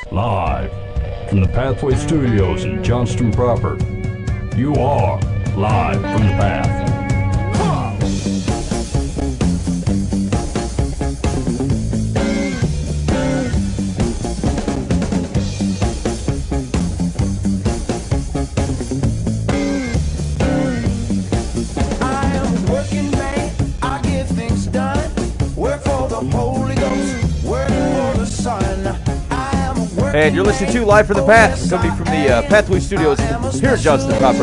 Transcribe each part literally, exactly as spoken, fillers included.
Live from the Pathway Studios in Johnston proper. You are live from the Path. And you're listening to Live from the Path, coming from the uh, Pathway Studios here in Johnston proper.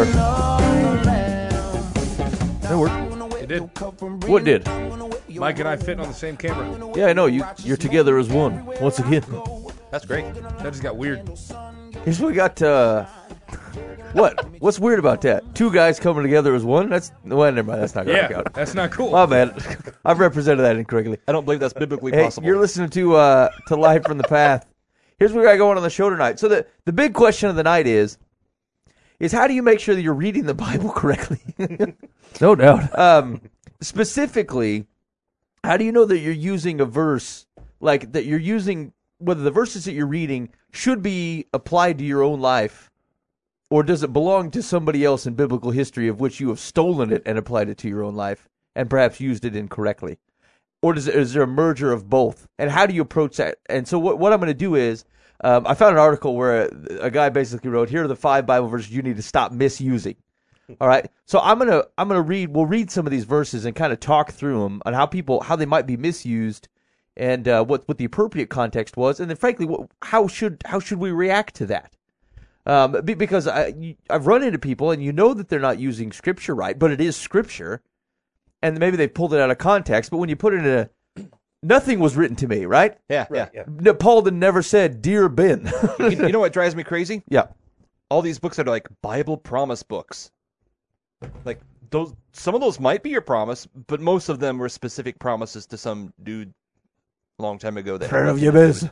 That worked. It did. What did? Mike and I fit on the same camera. Yeah, I know. You, you're together as one, once again. That's great. That just got weird. Here's what we got. Uh, what? What's weird about that? Two guys coming together as one? That's, well, never mind. That's not going to Yeah, work out. that's not cool. My bad. I've represented that incorrectly. I don't believe that's biblically Hey, possible. you're listening to uh, to Live from the Path. Here's what we got going on the show tonight. So the, the big question of the night is, is how do you make sure that you're reading the Bible correctly? No doubt. Um, specifically, how do you know that you're using a verse, like that you're using, whether the verses that you're reading should be applied to your own life, or does it belong to somebody else in biblical history of which you have stolen it and applied it to your own life and perhaps used it incorrectly? Or does it, is there a merger of both? And how do you approach that? And so what, what I'm going to do is, um, I found an article where a, a guy basically wrote, here are the five Bible verses you need to stop misusing. All right? So I'm going to I'm going to read, we'll read some of these verses and kind of talk through them on how people, how they might be misused and uh, what, what the appropriate context was. And then frankly, what, how should how should we react to that? Um, be, because I, you, I've run into people and you know that they're not using Scripture right, but it is Scripture. And maybe they pulled it out of context, but when you put it in a, nothing was written to me, right? Yeah, yeah. yeah. No, Paul never said, "Dear Ben." you, you know what drives me crazy? Yeah. All these books that are like Bible promise books. Like those, some of those might be your promise, but most of them were specific promises to some dude a long time ago. That Prayer of Jabez.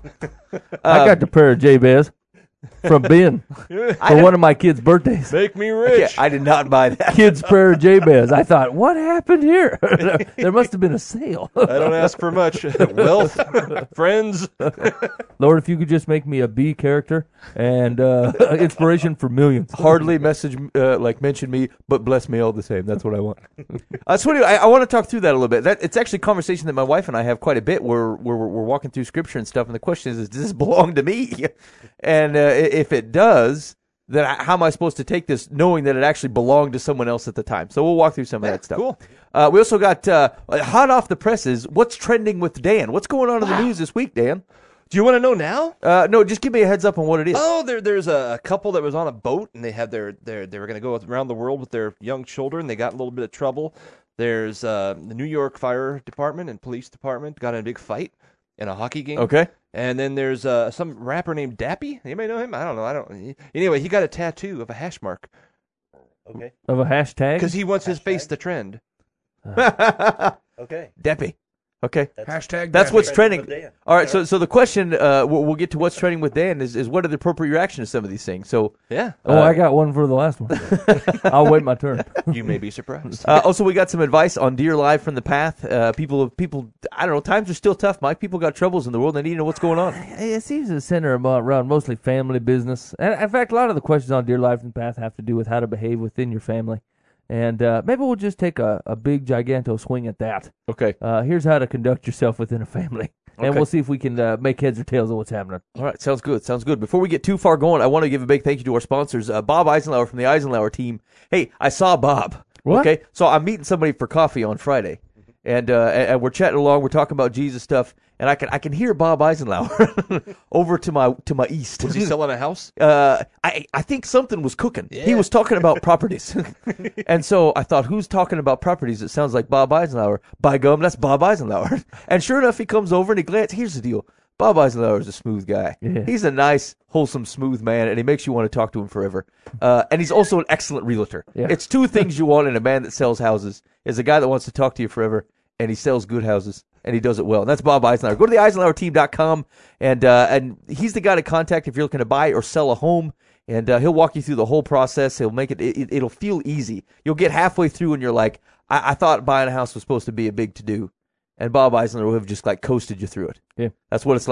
I got the prayer of Jabez from Ben for one of my kids' birthdays. Make me Yeah, rich. I did not buy that. Kids' prayer of Jabez. I thought, what happened here? There must have been a sale. I don't ask for much. Wealth, friends. Lord, if you could just make me a B character and uh, inspiration for millions. Hardly message uh, like mention me, but bless me all the same. That's what I want. uh, so anyway, I, I want to talk through that a little bit. That it's actually a conversation that my wife and I have quite a bit. Where where we're, we're walking through Scripture and stuff, and the question is, does this belong to me? And uh, if it does, then I, how am I supposed to take this, knowing that it actually belonged to someone else at the time? So we'll walk through some of that stuff. Cool. Uh, we also got uh, hot off the presses. What's trending with Dan? What's going on in the news this week, Dan? Do you want to know now? Uh, no, just give me a heads up on what it is. Oh, there, there's a couple that was on a boat, and they had their, their they were going to go around the world with their young children. They got a little bit of trouble. There's uh, the New York Fire Department and Police Department got in a big fight in a hockey game. Okay. And then there's uh, some rapper named Dappy. Anybody know him? I don't know. I don't. Anyway, he got a tattoo of a hash mark Okay. Of a hashtag? because he wants his face to trend. Okay. Deppy. Okay. Hashtag That's Dappy. what's trending. with Dan. All right, so so the question, uh, we'll, we'll get to what's trending with Dan, is, is what are the appropriate reaction to some of these things? So, Yeah. Oh, I got one for the last one. I'll wait my turn. You may be surprised. uh, also we got some advice on Dear Live from the Path. Uh, people, people, I don't know, times are still tough, Mike. People got troubles in the world. They need to know what's going on. It seems to center about- around mostly family business. And in fact, a lot of the questions on Dear Life from the Path have to do with how to behave within your family. And uh, maybe we'll just take a, a big, giganto swing at that. Okay. Uh, here's how to conduct yourself within a family. And Okay. we'll see if we can uh, make heads or tails of what's happening. All right, sounds good. Sounds good. Before we get too far going, I want to give a big thank you to our sponsors, uh, Bob Eisenhower from the Eisenhower team. Hey, I saw Bob. What? Okay, so I'm meeting somebody for coffee on Friday, and uh, and and we're chatting along. We're talking about Jesus stuff, and I can I can hear Bob Eisenhower over to my to my east. Was he selling a house? Uh, I I think something was cooking. He was talking about properties, and so I thought, who's talking about properties? It sounds like Bob Eisenhower. By gum, that's Bob Eisenhower. And sure enough, he comes over and he glances. Here's the deal: Bob Eisenhower is a smooth guy. Yeah. He's a nice, wholesome, smooth man, and he makes you want to talk to him forever. Uh, and he's also an excellent realtor. Yeah. It's two things you want in a man that sells houses: is a guy that wants to talk to you forever, and he sells good houses. And he does it well. And that's Bob Eisenhower. Go to the Eisenhower team dot com, and uh, and he's the guy to contact if you're looking to buy or sell a home. And uh, he'll walk you through the whole process. He'll make it, it, it'll feel easy. You'll get halfway through and you're like, I, I thought buying a house was supposed to be a big to-do. And Bob Eisenhower will have just like coasted you through it. Yeah. That's what it's like.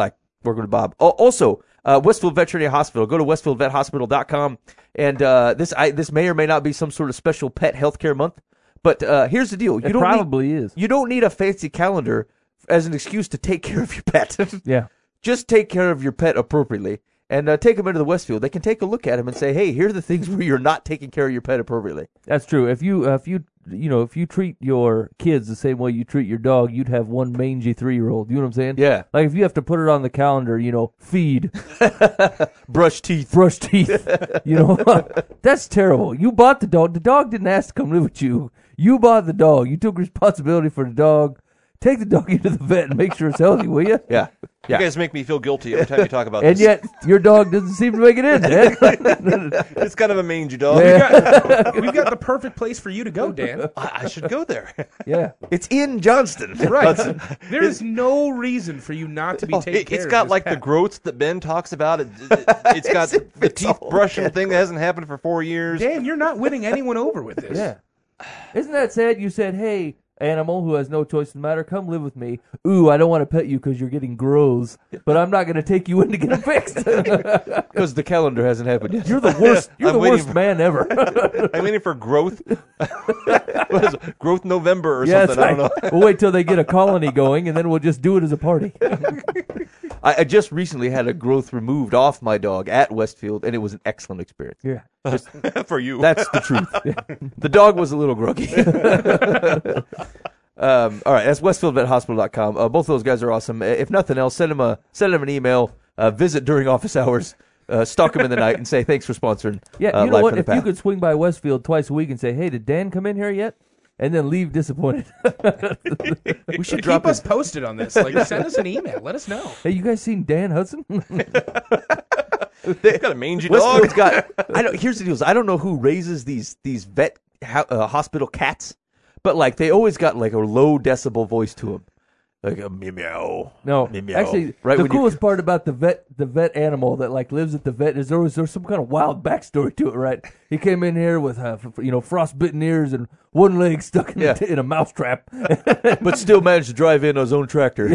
working with Bob. Oh, also, uh, Westfield Veterinary Hospital. Go to westfield vet hospital dot com. And uh, this I, this may or may not be some sort of special pet healthcare month. But uh, here's the deal. You It don't probably need, is. You don't need a fancy calendar as an excuse to take care of your pet. Yeah. Just take care of your pet appropriately. And uh, take them into the Westfield. They can take a look at them and say, "Hey, here are the things where you're not taking care of your pet appropriately." That's true. If you uh, if you you know if you treat your kids the same way you treat your dog, you'd have one mangy three year old. You know what I'm saying? Yeah. Like if you have to put it on the calendar, you know, feed, Brush teeth. brush teeth. You know, that's terrible. You bought the dog. The dog didn't ask to come live with you. You bought the dog. You took responsibility for the dog. Take the dog into the vet and make sure it's healthy, will you? Yeah. Yeah. You guys make me feel guilty every time you talk about And this. yet your dog doesn't seem to make it in, Dad. It's kind of a mangy dog. We've got, we've got the perfect place for you to go, Dan. I, I should go there. Yeah. It's in Johnston. Right. There is no reason for you not to be taking It, care it's of got this like the pet. growths that Ben talks about. It, it, it's got the It's teeth all brushing good. thing that hasn't happened for four years. Dan, you're not winning anyone over with this. Yeah. Isn't that sad? You said, hey, animal who has no choice in the matter, come live with me. Ooh, I don't want to pet you because you're getting grows, but I'm not going to take you in to get them fixed. Because the calendar hasn't happened yet. You're the worst. You're I'm the waiting worst for- man ever. I'm waiting for growth. What is it? Growth November or Yeah, something. that's I don't know. right. We'll wait till they get a colony going, and then we'll just do it as a party. I, I just recently had a growth removed off my dog at Westfield, and it was an excellent experience. Yeah. For you. That's the truth. The dog was a little groggy. um, all right, that's westfield vet hospital dot com. Uh, both of those guys are awesome. If nothing else, send them a send them an email. Uh, visit during office hours. Uh, stalk them in the night and say thanks for sponsoring. Yeah, uh, you know Life what? from the If you Path. could swing by Westfield twice a week and say, hey, did Dan come in here yet? And then leave disappointed. we should Keep drop us his, posted on this. Like, send us an email. Let us know. Hey, you guys seen Dan Hudson? They've got a mangy Westfield's dog. got. I don't. Here's the deal: is I don't know who raises these these vet ho- uh, hospital cats, but like they always got like a low decibel voice to them, like a meow meow. No, Meow. actually, Right the when you- coolest part about the vet, the vet animal that like lives at the vet is there was there's some kind of wild backstory to it, right? He came in here with uh, f- you know frostbitten ears and one leg stuck in, Yeah. a, in a mousetrap. But still managed to drive in on his own tractor.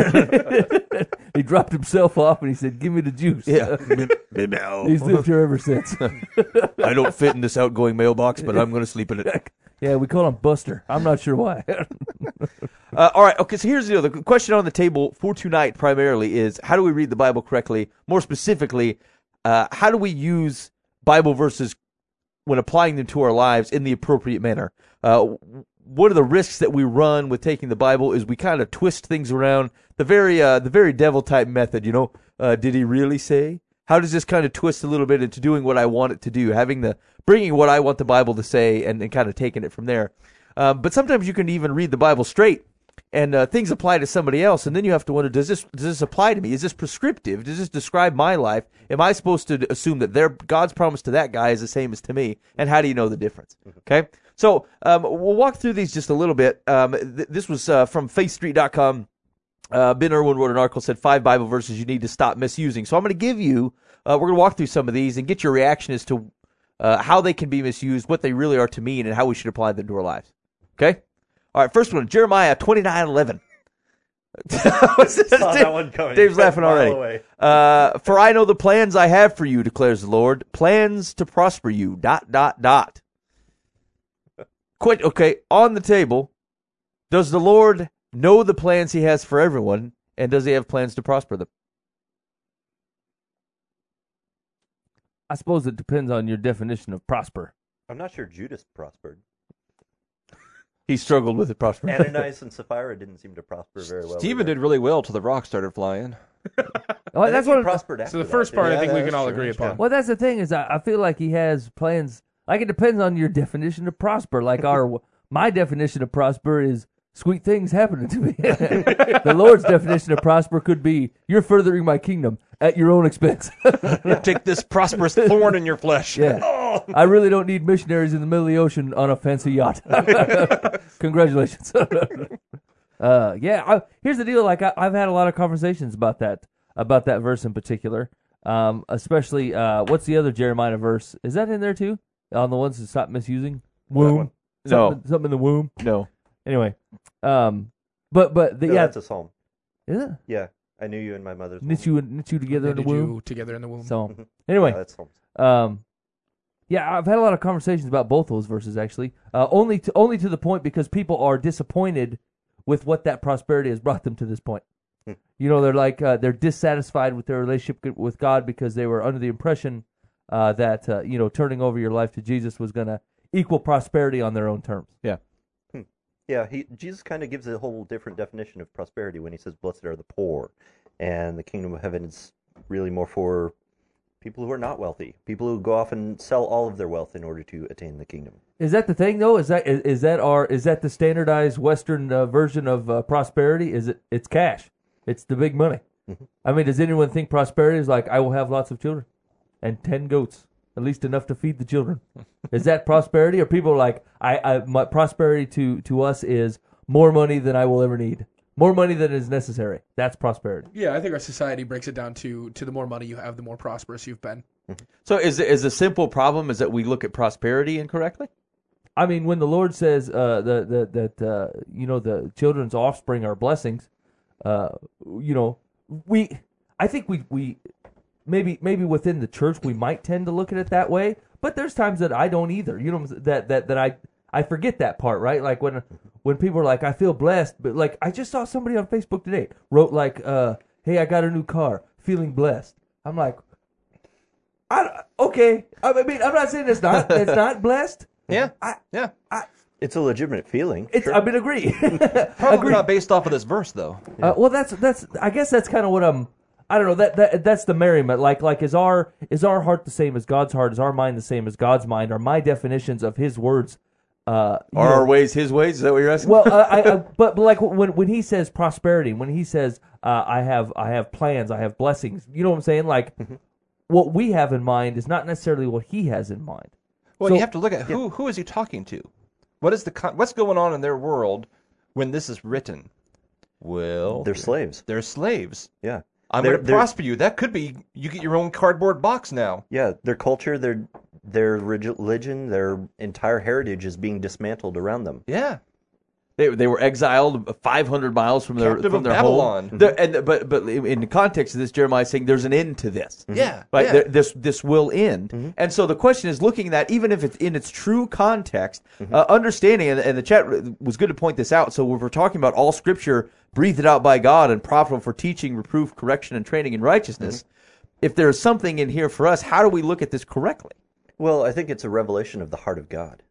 He dropped himself off and he said, "Give me the juice." Yeah, Meow, meow. He's lived here ever since. I don't fit in this outgoing mailbox, but I'm going to sleep in it. Yeah, we call him Buster. I'm not sure why. Uh, all right. Okay. So here's the deal. The question on the table for tonight primarily is how do we read the Bible correctly? More specifically, uh, how do we use Bible verses when applying them to our lives in the appropriate manner? Uh, one of the risks that we run with taking the Bible is we kind of twist things around the very uh, the very devil type method. You know, uh, did he really say? How does this kind of twist a little bit into doing what I want it to do, having the bringing what I want the Bible to say, and, and kind of taking it from there. Um, but sometimes you can even read the Bible straight, and uh, things apply to somebody else, and then you have to wonder: Does this does this apply to me? Is this prescriptive? Does this describe my life? Am I supposed to assume that their God's promise to that guy is the same as to me? And how do you know the difference? Okay, so um, we'll walk through these just a little bit. Um, th- this was uh, from faith street dot com. Uh, Ben Irwin wrote an article, said five Bible verses you need to stop misusing. So I'm going to give you, uh, we're going to walk through some of these and get your reaction as to uh, how they can be misused, what they really are to mean, and how we should apply them to our lives. Okay? All right, first one, Jeremiah twenty-nine eleven. What's this? Saw Dave- that one coming. Dave's A laughing mile already. away. Uh, For I know the plans I have for you, declares the Lord, plans to prosper you, dot, dot, dot. Quit, okay, on the table, does the Lord know the plans he has for everyone, and does he have plans to prosper them? I suppose it depends on your definition of prosper. I'm not sure Judas prospered. He struggled with it, prospering. Ananias and Sapphira didn't seem to prosper very well. Stephen either. did really well till the rock started flying. Oh, I that's think he what. prospered after So the that, first didn't part, he? I think we Yeah, can that's all true. agree That's upon. Well, that's the thing is, I, I feel like he has plans. Like it depends on your definition of prosper. Like our, my definition of prosper is sweet things happening to me. The Lord's definition of prosper could be you're furthering my kingdom at your own expense. Take this prosperous thorn in your flesh. Yeah, I really don't need missionaries in the middle of the ocean on a fancy yacht. Congratulations. uh, yeah, I, here's the deal. Like I, I've had a lot of conversations about that, about that verse in particular. Um, especially, uh, what's the other Jeremiah verse? Is that in there too? On the ones that stop misusing womb. No. Something, something in the womb. No. Anyway, um, but but the, No, yeah, that's a psalm. is it? Yeah. I knew you in my mother's knit womb. you knit you together in the Knitted you womb. together in the womb. So Yeah, anyway, that's Holmes. um, yeah, I've had a lot of conversations about both those verses actually. Uh, only to only to the point because people are disappointed with what that prosperity has brought them to this point. Hmm. You know, they're like uh, they're dissatisfied with their relationship with God because they were under the impression uh, that uh, you know turning over your life to Jesus was going to equal prosperity on their own terms. Yeah. Yeah, he Jesus kind of gives a whole different definition of prosperity when he says, "Blessed are the poor," and the kingdom of heaven is really more for people who are not wealthy, people who go off and sell all of their wealth in order to attain the kingdom. Is that the thing though? Is that is, is that our is that the standardized Western uh, version of uh, prosperity? Is it? It's cash. It's the big money. Mhm. I mean, does anyone think prosperity is like I will have lots of children and ten goats, at least enough to feed the children? Is that prosperity, or people are like I, I my prosperity to to us is more money than I will ever need, more money than is necessary. That's prosperity. Yeah, I think our society breaks it down to to the more money you have, the more prosperous you've been. So is is a simple problem is that we look at prosperity incorrectly? I mean, when the Lord says uh, the, the, that uh, you know the children's offspring are blessings, uh, you know, we I think we we maybe maybe within the church we might tend to look at it that way, but there's times that I don't either. You know that that that I I forget that part, right? Like when when people are like, I feel blessed, but like I just saw somebody on Facebook today wrote like, uh, "Hey, I got a new car, feeling blessed." I'm like, I okay. I mean, I'm not saying it's not it's not blessed. Yeah, I, yeah. It's a legitimate feeling. It's, sure. I mean, agree. Probably agree. not based off of this verse, though. Uh, well, that's that's. I guess that's kind of what I'm. I don't know. That that that's the merriment. Like like is our is our heart the same as God's heart? Is our mind the same as God's mind? Are my definitions of His words? Uh, you Are know, our ways His ways? Is that what you're asking? well, uh, I, I but, but like when when He says prosperity, when He says uh, I have I have plans, I have blessings. You know what I'm saying? Like what we have in mind is not necessarily what He has in mind. Well, So- you have to look at who who is he talking to? What is the con- what's going on in their world when this is written? Well, They're slaves. They're slaves. Yeah. I'm They're- going to they're- prosper you. That could be you get your own cardboard box now. Yeah, their culture, their their religion, their entire heritage is being dismantled around them. Yeah. They they were exiled five hundred miles from their Captive from of their Babylon. home. The- and, but but in the context of this, Jeremiah is saying there's an end to this. Yeah. Right, yeah. There- this this will end, and so the question is, looking at that, even if it's in its true context, uh, understanding, and, and the chat was good to point this out. So if we're talking about all Scripture breathed out by God and profitable for teaching, reproof, correction, and training in righteousness, if there's something in here for us, how do we look at this correctly? Well, I think it's a revelation of the heart of God.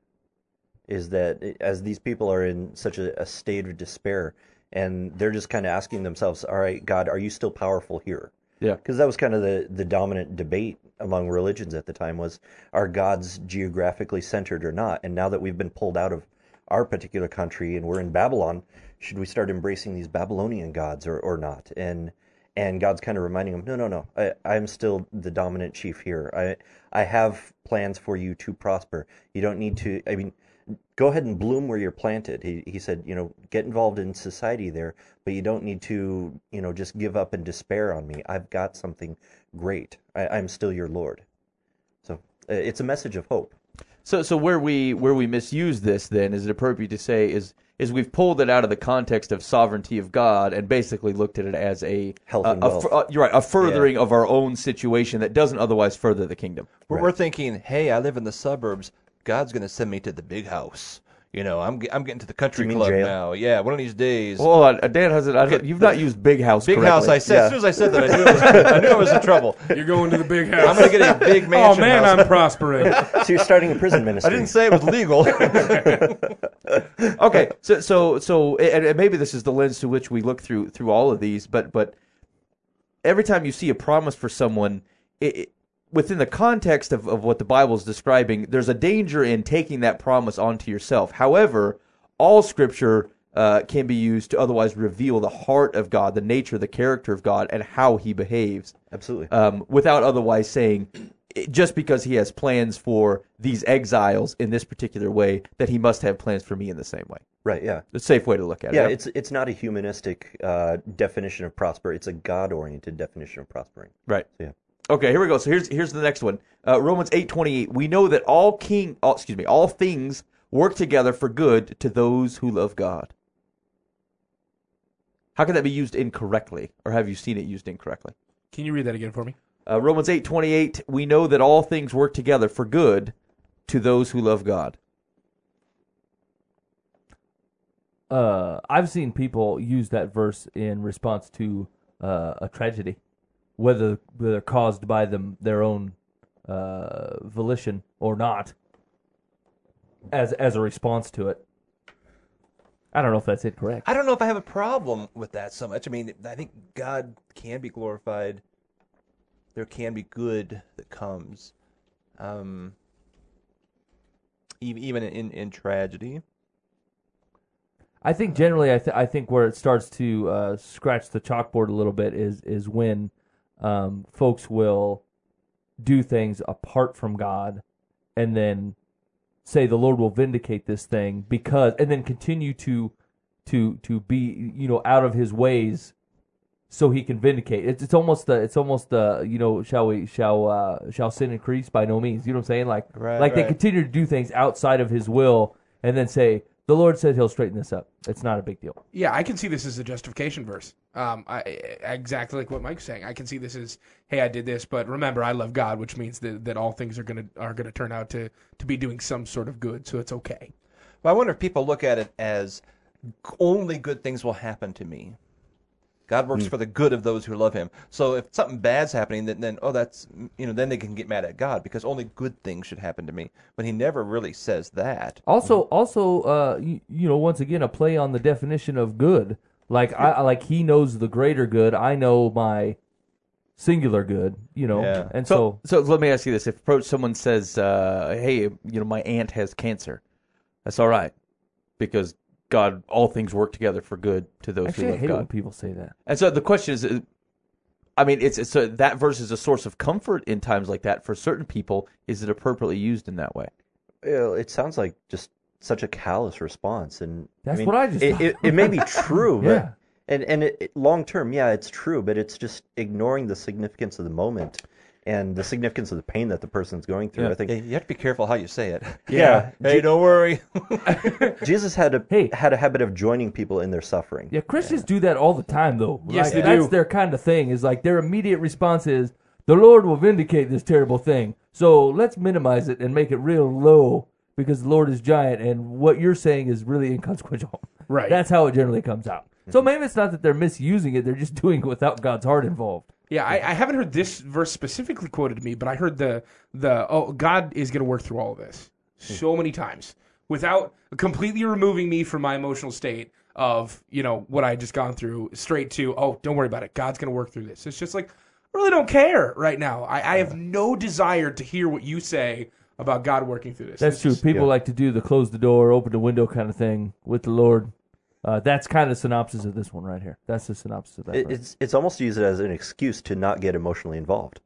Is that as these people are in such a, a state of despair, and they're just kind of asking themselves, "All right, God, are you still powerful here?" Yeah. Because that was kind of the, the dominant debate among religions at the time was, are gods geographically centered or not? And now that we've been pulled out of our particular country and we're in Babylon, should we start embracing these Babylonian gods or, or not? And and God's kind of reminding them, no, no, no, I, I'm still the dominant chief here. I I have plans for you to prosper. You don't need to, I mean, go ahead and bloom where you're planted. He he said, you know, get involved in society there, but you don't need to, you know, just give up and despair on me. I've got something great. I, I'm still your Lord. So uh, it's a message of hope. So so where we where we misuse this, then, is it appropriate to say is is we've pulled it out of the context of sovereignty of God and basically looked at it as a Health a- and a wealth. fu- uh, you're right, a furthering of our own situation that doesn't otherwise further the kingdom. We're, we're thinking, hey, I live in the suburbs. God's going to send me to the big house. You know, I'm ge- I'm getting to the country You mean club jail? now. Yeah, one of these days. Hold on, uh, Dan hasn't. I don't- You've not used big house. big correctly. house. I said Yeah. as soon as I said that, I knew I was, I knew I was in trouble. You're going to the big house. I'm going to get a big Oh mansion. man, house. I'm prospering. So you're starting a prison ministry. I didn't say it was legal. Okay, so so so, and, and maybe this is the lens to which we look through through all of these. But but every time you see a promise for someone, it, it, within the context of, of what the Bible is describing, there's a danger in taking that promise onto yourself. However, all Scripture uh, can be used to otherwise reveal the heart of God, the nature, the character of God, and how He behaves. Absolutely. Um, without otherwise saying, it- just because He has plans for these exiles in this particular way, that He must have plans for me in the same way. Right, yeah. The safe way to look at Yeah, it. it's it's not a humanistic uh, definition of prosper. It's a God-oriented definition of prospering. Right. Yeah. Okay, here we go. So here's here's the next one. Uh, Romans eight twenty eight. We know that all king, all, excuse me, all things work together for good to those who love God. How could that be used incorrectly, or have you seen it used incorrectly? Can you read that again for me? Uh, Romans eight twenty-eight, we know that all things work together for good to those who love God. Uh, I've seen people use that verse in response to uh, a tragedy, whether whether caused by them their own uh, volition or not, as as a response to it. I don't know if that's incorrect. I don't know if I have a problem with that so much. I mean, I think God can be glorified. There can be good that comes, um, even even in, in tragedy. I think generally, I, th- I think where it starts to uh, scratch the chalkboard a little bit is is when um, folks will do things apart from God, and then say the Lord will vindicate this thing because, and then continue to to to be you know out of His ways, so He can vindicate. It's it's almost the it's almost the you know shall we shall uh, shall sin increase? By no means. You know what I'm saying? Like Right, like they right. continue to do things outside of His will, and then say, the Lord said He'll straighten this up. It's not a big deal. Yeah, I can see this as a justification verse. Um, I, exactly like what Mike's saying. I can see this as, hey, I did this, but remember, I love God, which means that, that all things are gonna are gonna turn out to to be doing some sort of good, so it's okay. Well, I wonder if people look at it as only good things will happen to me. God works for the good of those who love Him. So if something bad's happening, then, then oh, that's you know, then they can get mad at God because only good things should happen to me. But He never really says that. Also, also, uh, you, you know, once again, a play on the definition of good. Like I like He knows the greater good. I know my singular good. You know, Yeah. and So, so, so let me ask you this: if approach someone says, uh, "Hey, you know, my aunt has cancer," that's all right because God, all things work together for good to those actually, who I love hate it when God. people say that. And so the question is, uh, I mean, it's, it's a, that verse is a source of comfort in times like that for certain people. Is it appropriately used in that way? Well, it sounds like just such a callous response, and That's I mean, what I just It, thought. it, it may be true, but Yeah. and and it, it, long term, yeah, it's true, but it's just ignoring the significance of the moment and the significance of the pain that the person's going through. Yeah. I think Yeah, you have to be careful how you say it. Yeah. Hey, don't worry. Jesus had a Hey. had a habit of joining people in their suffering. Yeah, Christians do that all the time, though. Yes, Like, they that's do. their kind of thing. Is like their immediate response is, "The Lord will vindicate this terrible thing." So let's minimize it and make it real low because the Lord is giant, and what you're saying is really inconsequential. Right. That's how it generally comes out. So maybe it's not that they're misusing it; they're just doing it without God's heart involved. Yeah, I, I haven't heard this verse specifically quoted to me, but I heard the the oh God is going to work through all of this so many times without completely removing me from my emotional state of you know what I had just gone through straight to oh don't worry about it, God's going to work through this. It's just like I really don't care right now. I, I have no desire to hear what you say about God working through this. That's It's true. just- People yeah. like to do the close the door, open the window kind of thing with the Lord. Uh, that's kind of the synopsis of this one right here. That's the synopsis of that. It, verse. it's it's almost to use it as an excuse to not get emotionally involved.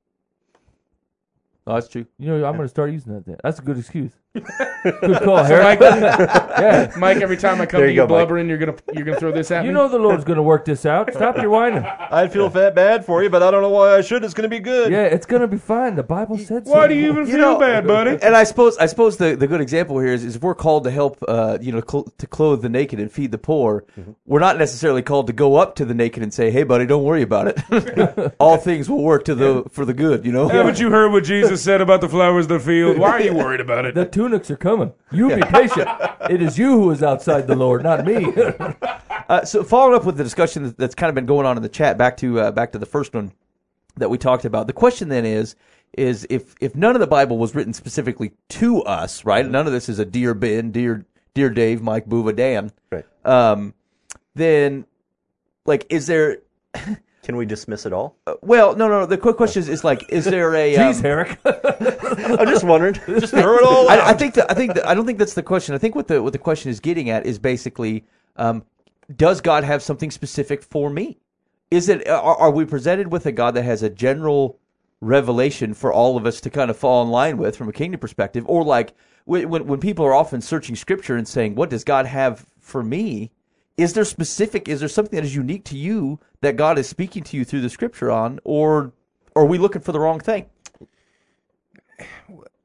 Oh, that's true. You know, I'm going to start using that then. That's a good excuse. Good call, Harry. Mike, Yeah. Mike, every time I come There to you you go, Mike. blubbering, you're gonna you're gonna throw this at You me. know the Lord's going to work this out. Stop your whining. I'd feel fat bad for you, but I don't know why I should. It's going to be good. Yeah, it's going to be fine. The Bible said so. Why do you even You feel know- bad, buddy? And I suppose I suppose the, the good example here is, is if we're called to help, uh, you know, cl- to clothe the naked and feed the poor, we're not necessarily called to go up to the naked and say, "Hey, buddy, don't worry about it. All things will work to the for the good." You know. Haven't you heard what Jesus said about the flowers of the field? Why are you worried about it? The tunics are coming. You be patient. It is you who is outside the Lord, not me. Uh, so following up with the discussion that- that's kind of been going on in the chat, back to uh, back to the first one that we talked about. The question then is is if if none of the Bible was written specifically to us, right? None of this is a dear Ben, dear dear Dave, Mike, Buva, Dan. Right. Um, then, like, is there? Can we dismiss it all? Uh, well, no, no. no. The quick question is, is like, is there a? Um, Jeez, Eric. I'm just wondering. Just throw it all out. I, I think that I think that, I don't think that's the question. I think what the what the question is getting at is basically, um, does God have something specific for me? Is it are, are we presented with a God that has a general revelation for all of us to kind of fall in line with from a kingdom perspective, or like when when, when people are often searching Scripture and saying, "What does God have for me?" Is there specific? Is there something that is unique to you that God is speaking to you through the Scripture on, or, or are we looking for the wrong thing?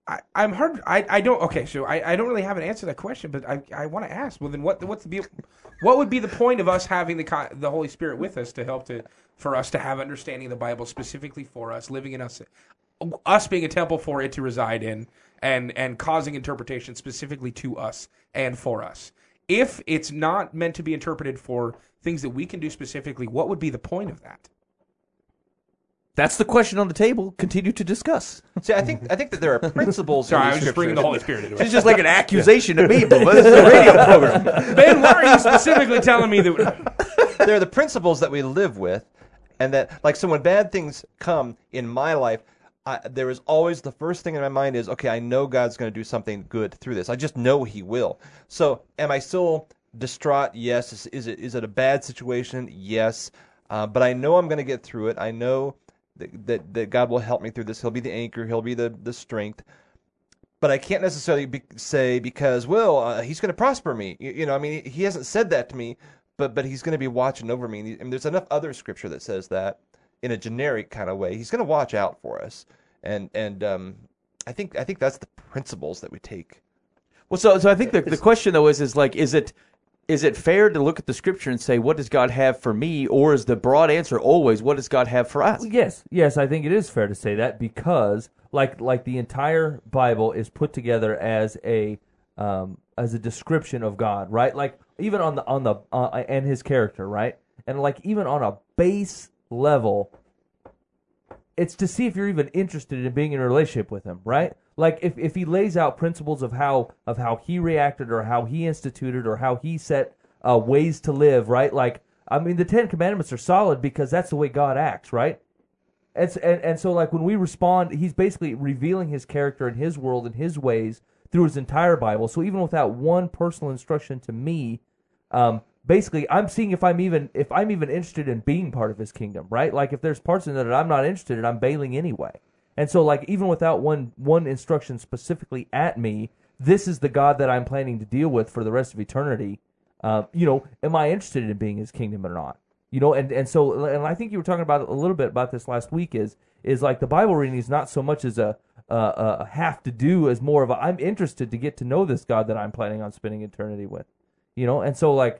I, I'm hard. I, I don't. Okay, so I, I don't really have an answer to that question, but I, I want to ask. Well, then what what's the what would be the point of us having the the Holy Spirit with us to help to for us to have understanding of the Bible specifically for us, living in us, us being a temple for it to reside in, and and causing interpretation specifically to us and for us. If it's not meant to be interpreted for things that we can do specifically, what would be the point of that? That's the question on the table. Continue to discuss. See, I think I think that there are principles. Sorry, in I was just bringing the Scripture. Holy Spirit into it. It's just like an accusation to me, but this is a radio program. Ben, why are you specifically telling me that? They're the principles that we live with, and that, like, so when bad things come in my life, I, there is always the first thing in my mind is, okay, I know God's going to do something good through this. I just know He will. So, am I still distraught? Yes. Is, is it is it a bad situation? Yes. Uh, but I know I'm going to get through it. I know that, that that God will help me through this. He'll be the anchor. He'll be the the strength. But I can't necessarily be, say because, well, uh, He's going to prosper me. You, you know, I mean, He hasn't said that to me. But but He's going to be watching over me. And there's enough other Scripture that says that in a generic kind of way. He's going to watch out for us. And and um, I think I think that's the principles that we take. Well, so so I think the the question though is is like is it is it fair to look at the Scripture and say what does God have for me, or is the broad answer always what does God have for us? Yes, yes, I think it is fair to say that because like like the entire Bible is put together as a um, as a description of God, right? Like even on the on the uh, and His character, right? And like even on a base level, it's to see if you're even interested in being in a relationship with Him, right? Like if, if He lays out principles of how of how He reacted or how He instituted or how He set uh, ways to live, right? Like I mean, the Ten Commandments are solid because that's the way God acts, right? And and, and so like when we respond, He's basically revealing His character and His world and His ways through His entire Bible. So even without one personal instruction to me, um, basically, I'm seeing if I'm even if I'm even interested in being part of His kingdom, right? Like if there's parts in it that I'm not interested in, I'm bailing anyway. And so, like even without one one instruction specifically at me, this is the God that I'm planning to deal with for the rest of eternity. Uh, you know, am I interested in being His kingdom or not? You know, and and so and I think you were talking about a little bit about this last week. Is is like the Bible reading is not so much as a a, a have to do as more of a I'm interested to get to know this God that I'm planning on spending eternity with. You know, and so like.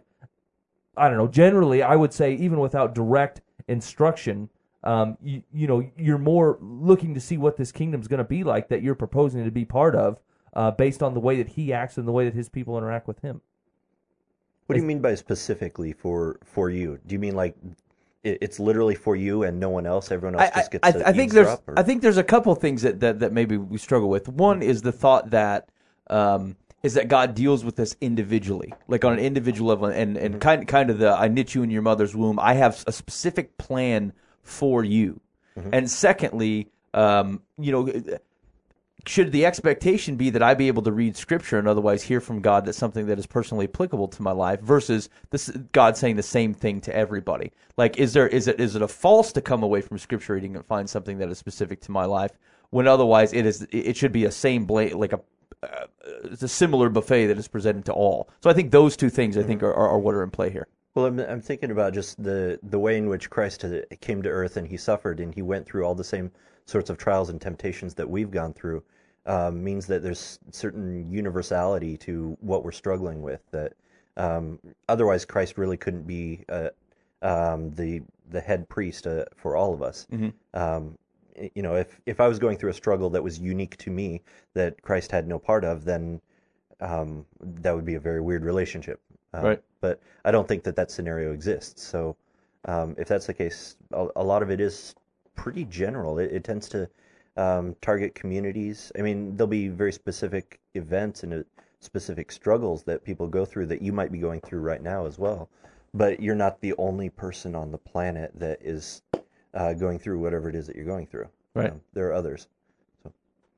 I don't know, generally I would say even without direct instruction, um, you, you know, you're more looking to see what this kingdom's going to be like that you're proposing to be part of uh, based on the way that He acts and the way that His people interact with Him. What do you mean by specifically for, for you? Do you mean like it, it's literally for you and no one else? Everyone else I, just gets I, to I think there's eavesdrop, or? I think there's a couple things that, that, that maybe we struggle with. One is the thought that um, is that God deals with us individually, like on an individual level, and, and mm-hmm. kind kind of the I knit you in your mother's womb. I have a specific plan for you. Mm-hmm. And secondly, um, you know, should the expectation be that I be able to read Scripture and otherwise hear from God that's something that is personally applicable to my life, versus this God saying the same thing to everybody? Like, is there is it is it a false to come away from Scripture reading and find something that is specific to my life when otherwise it is it should be a same bla- like a Uh, it's a similar buffet that is presented to all. So I think those two things I think are, are, are what are in play here. Well, I'm, I'm thinking about just the, the way in which Christ came to earth and He suffered and He went through all the same sorts of trials and temptations that we've gone through um, means that there's certain universality to what we're struggling with that um, otherwise Christ really couldn't be uh, um, the the head priest uh, for all of us. Mm-hmm. Um, You know, if, if I was going through a struggle that was unique to me that Christ had no part of, then um, that would be a very weird relationship. Um, right. But I don't think that that scenario exists. So um, if that's the case, a, a lot of it is pretty general. It, it tends to um, target communities. I mean, there'll be very specific events and uh, specific struggles that people go through that you might be going through right now as well. But you're not the only person on the planet that is Uh, going through whatever it is that you're going through. Right. Um, there are others. So,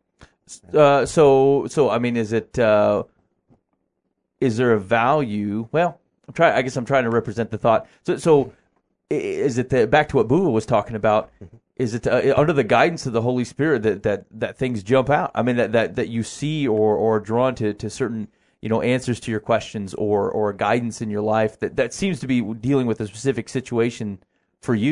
uh, so, so I mean, is it? Uh, is there a value? Well, I'm trying. I guess I'm trying to represent the thought. So, so is it the, back to what Bubba was talking about? Mm-hmm. Is it uh, under the guidance of the Holy Spirit that, that, that things jump out? I mean, that, that, that you see or or drawn to, to certain you know answers to your questions or or guidance in your life that, that seems to be dealing with a specific situation for you.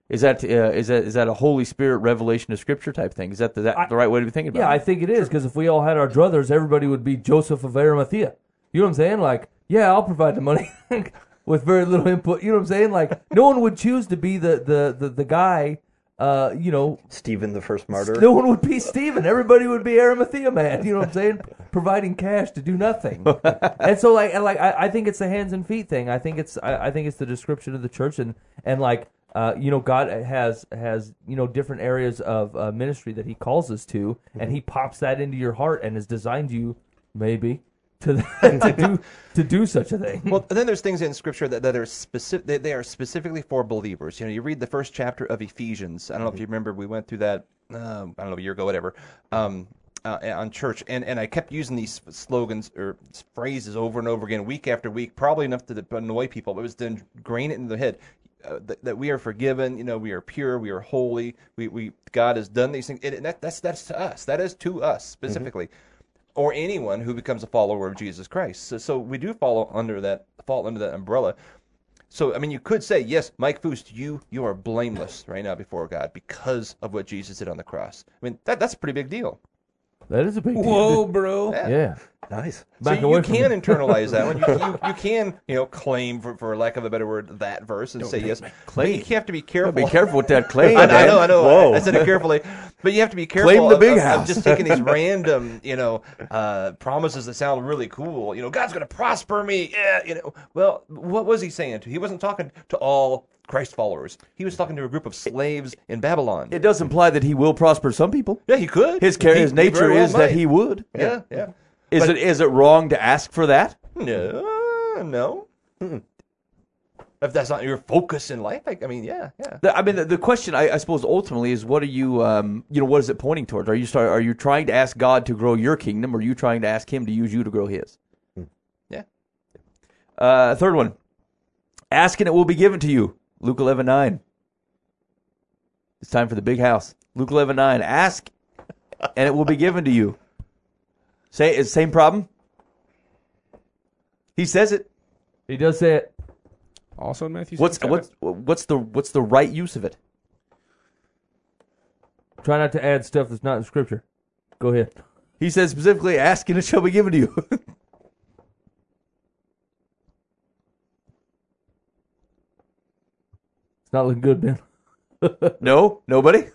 Is that uh, is that is that a Holy Spirit revelation of Scripture type thing? Is that the, that I, the right way to be thinking about yeah, it? I think it is, because if we all had our druthers, everybody would be Joseph of Arimathea. You know what I'm saying? Like, yeah, I'll provide the money with very little input. You know what I'm saying? Like, no one would choose to be the the the, the guy. Uh, you know, Stephen the first martyr. no one would be Stephen. Everybody would be Arimathea man. You know what I'm saying? Providing cash to do nothing. And so, like, and like, I, I think it's the hands and feet thing. I think it's, I, I think it's the description of the church, and and like, uh, you know, God has has you know different areas of uh, ministry that He calls us to, and He pops that into your heart and has designed you, maybe, to to do to do such a thing. Well, and then there's things in Scripture that, that are specific. They, they are specifically for believers. You know, you read the first chapter of Ephesians. I don't know if you remember. We went through that. Uh, I don't know, a year ago, whatever. Um, uh, on church, and and I kept using these slogans or phrases over and over again, week after week, probably enough to annoy people. But it was to ingrain it in their head. Uh, that, that we are forgiven, you know, we are pure, we are holy. We we God has done these things. And that, that's that's to us. That is to us specifically. Mm-hmm. Or anyone who becomes a follower of Jesus Christ. So, so we do fall under that fall under that umbrella. So, I mean, you could say, yes, Mike Foost, you you are blameless right now before God because of what Jesus did on the cross. I mean, that that's a pretty big deal. That is a big deal. Whoa, bro. Yeah. Yeah. Nice. So Back you, away you from can it. internalize that one. You, you, you can, you know, claim, for, for lack of a better word, that verse and say yes. But you have to be careful. Be careful with that claim. I know, I know, I know. Whoa. I said it carefully, but you have to be careful. Claim the of, big of- of house. just taking these random, you know, uh, promises that sound really cool. You know, God's going to prosper me. Yeah, you know. Well, what was he saying to? He wasn't talking to all Christ followers. He was talking to a group of slaves in Babylon. It does imply that He will prosper some people. yeah, he could. His char- He- his he nature very well is that might. He would. Yeah, yeah. Is But- it is it wrong to ask for that? No, no. Mm-mm. If that's not your focus in life, I, I mean, yeah, yeah. The- I mean, the, the question I, I suppose ultimately is, what are you, um, you know, what is it pointing towards? Are you start, Are you trying to ask God to grow your kingdom, or are you trying to ask Him to use you to grow His? Yeah. Uh, third one, ask and it will be given to you. Luke eleven nine. It's time for the big house. Luke eleven nine. Ask and it will be given to you. Say it's the same problem. He says it. He does say it. Also in Matthew What's seven, what's what's the what's the right use of it? Try not to add stuff that's not in Scripture. Go ahead. He says specifically, ask and it shall be given to you. It's not looking good, Ben. No, nobody.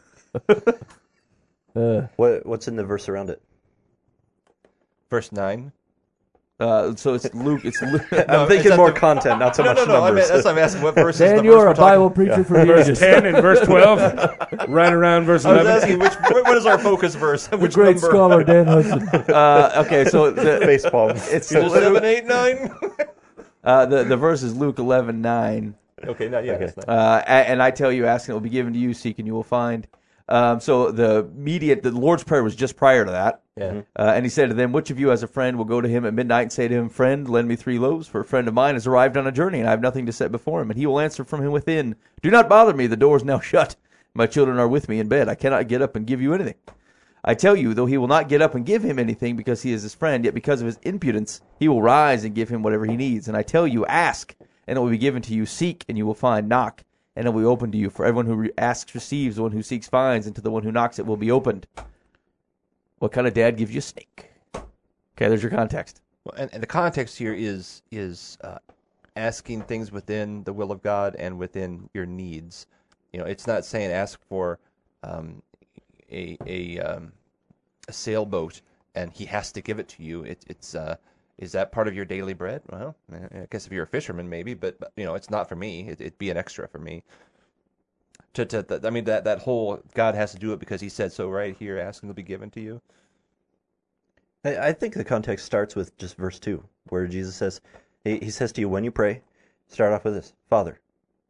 Uh, What what's in the verse around it? Verse nine. Uh, so it's Luke. It's Luke. I'm is thinking that more the- content, not so No, much no, no. I mean, numbers. that's what I'm asking. What verse is Dan, the you're verse a we're Bible talking- preacher for verse ages. ten and verse twelve, right around verse I was eleven. asking which. What is our focus verse? Which Great number? scholar Dan Hudson. Uh, okay, so the, Baseball. it's Either seven, Luke, eight, nine. uh, the the verse is Luke eleven nine. Okay, not yet. Okay. That's not- Uh, a- and I tell you, ask and it will be given to you, seek and you will find. Um, so the immediate, the Lord's Prayer was just prior to that. Yeah. Uh, and he said to them, which of you as a friend will go to him at midnight and say to him, friend, lend me three loaves, for a friend of mine has arrived on a journey, and I have nothing to set before him. And he will answer from him within, do not bother me, the door is now shut. My children are with me in bed. I cannot get up and give you anything. I tell you, though he will not get up and give him anything because he is his friend, yet because of his impudence, he will rise and give him whatever he needs. And I tell you, ask, and it will be given to you. Seek, and you will find. Knock, and it will be opened to you. For everyone who re- asks receives, the one who seeks finds, and to the one who knocks it will be opened. What kind of dad gives you a snake? Okay, there's your context. Well, and, and the context here is is uh, asking things within the will of God and within your needs. You know, it's not saying ask for um, a a um, a sailboat and He has to give it to you. It, it's uh, is that part of your daily bread? Well, I guess if you're a fisherman, maybe, but, but you know, it's not for me. It, it'd be an extra for me. To, to, to, I mean, that, that whole God has to do it because He said so right here, ask and it'll be given to you. I, I think the context starts with just verse two, where Jesus says, he, he says to you, when you pray, start off with this, Father.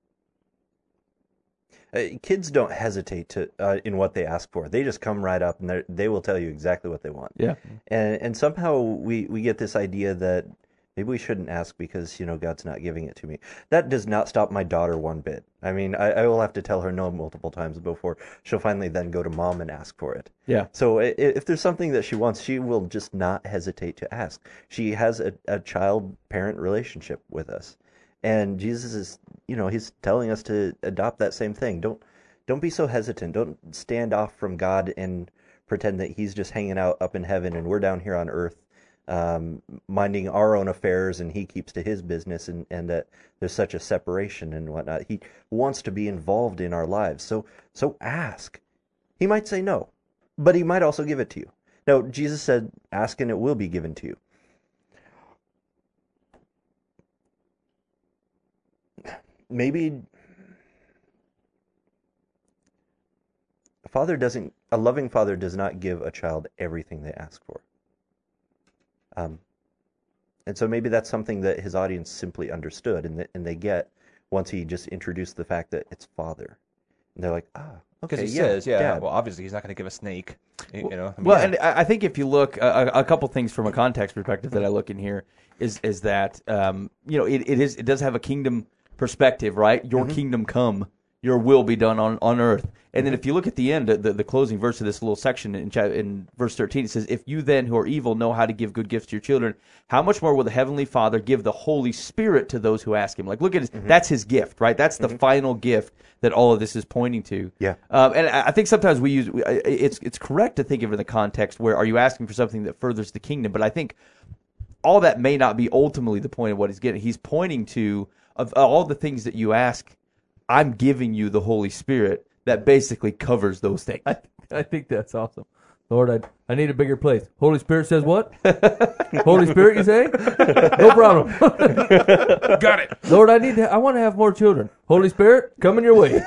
Uh, kids don't hesitate to uh, in what they ask for. They just come right up and they they will tell you exactly what they want. Yeah. And and somehow we, we get this idea that maybe we shouldn't ask because, you know, God's not giving it to me. That does not stop my daughter one bit. I mean, I, I will have to tell her no multiple times before she'll finally then go to mom and ask for it. Yeah. So i- if there's something that she wants, she will just not hesitate to ask. She has a, a child-parent relationship with us. And Jesus is, you know, He's telling us to adopt that same thing. Don't don't be so hesitant. Don't stand off from God and pretend that he's just hanging out up in heaven and we're down here on earth, um, minding our own affairs, and he keeps to his business, and, and that there's such a separation and whatnot. He wants to be involved in our lives. So, so ask. He might say no, but he might also give it to you. Now, Jesus said, ask and it will be given to you. Maybe a father doesn't, a loving father does not give a child everything they ask for. Um, and so maybe that's something that his audience simply understood, and, that, and they get once he just introduced the fact that it's father. And they're like, ah, okay, Because he yeah, says, yeah, Dad. well, obviously he's not going to give a snake. You, you know, I mean, Well, yeah. and I I think if you look, a, a couple things from a context perspective that I look in here is is that um, you know it, it is it does have a kingdom perspective, right? Your Mm-hmm. kingdom come, your will be done on, on earth. And then if you look at the end, the, the closing verse of this little section in, cha- in verse thirteen, it says, if you then who are evil know how to give good gifts to your children, how much more will the Heavenly Father give the Holy Spirit to those who ask Him? Like, look at his, Mm-hmm. that's His gift, right? That's the final gift that all of this is pointing to. Yeah. Um, and I I think sometimes we use, we- I- it's, it's correct to think of it in the context where are you asking for something that furthers the kingdom? But I think all that may not be ultimately the point of what He's getting. He's pointing to, of all the things that you ask, I'm giving you the Holy Spirit that basically covers those things. I, I think that's awesome. Lord, I I need a bigger place. Holy Spirit says what? Holy Spirit, you say? No problem. Got it. Lord, I need to, I want to have more children. Holy Spirit, coming your way.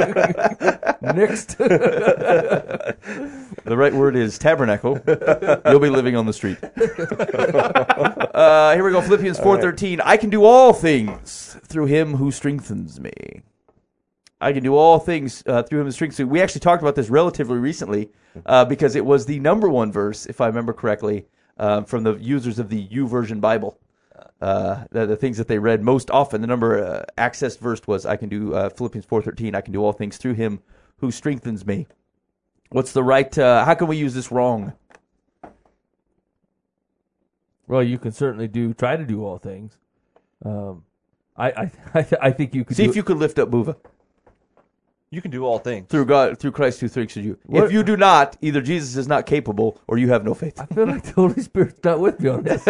Next. The right word is tabernacle. You'll be living on the street. Uh, here we go. Philippians four thirteen. I can do all things through Him who strengthens me. I can do all things uh, through Him who strengthens me. We actually talked about this relatively recently uh, because it was the number one verse, if I remember correctly, uh, from the users of the YouVersion Bible. Uh, the, the things that they read most often, the number uh, accessed verse was, I can do, uh, Philippians four thirteen, I can do all things through Him who strengthens me. What's the right, uh, how can we use this wrong? Well, you can certainly do, try to do all things. Um, I, I, I, th- I think you could See do if you could lift up Buva. You can do all things. Through God, through Christ who strengthens you. What- If you do not, either Jesus is not capable or you have no faith. I feel like the Holy Spirit's not with me on this. I,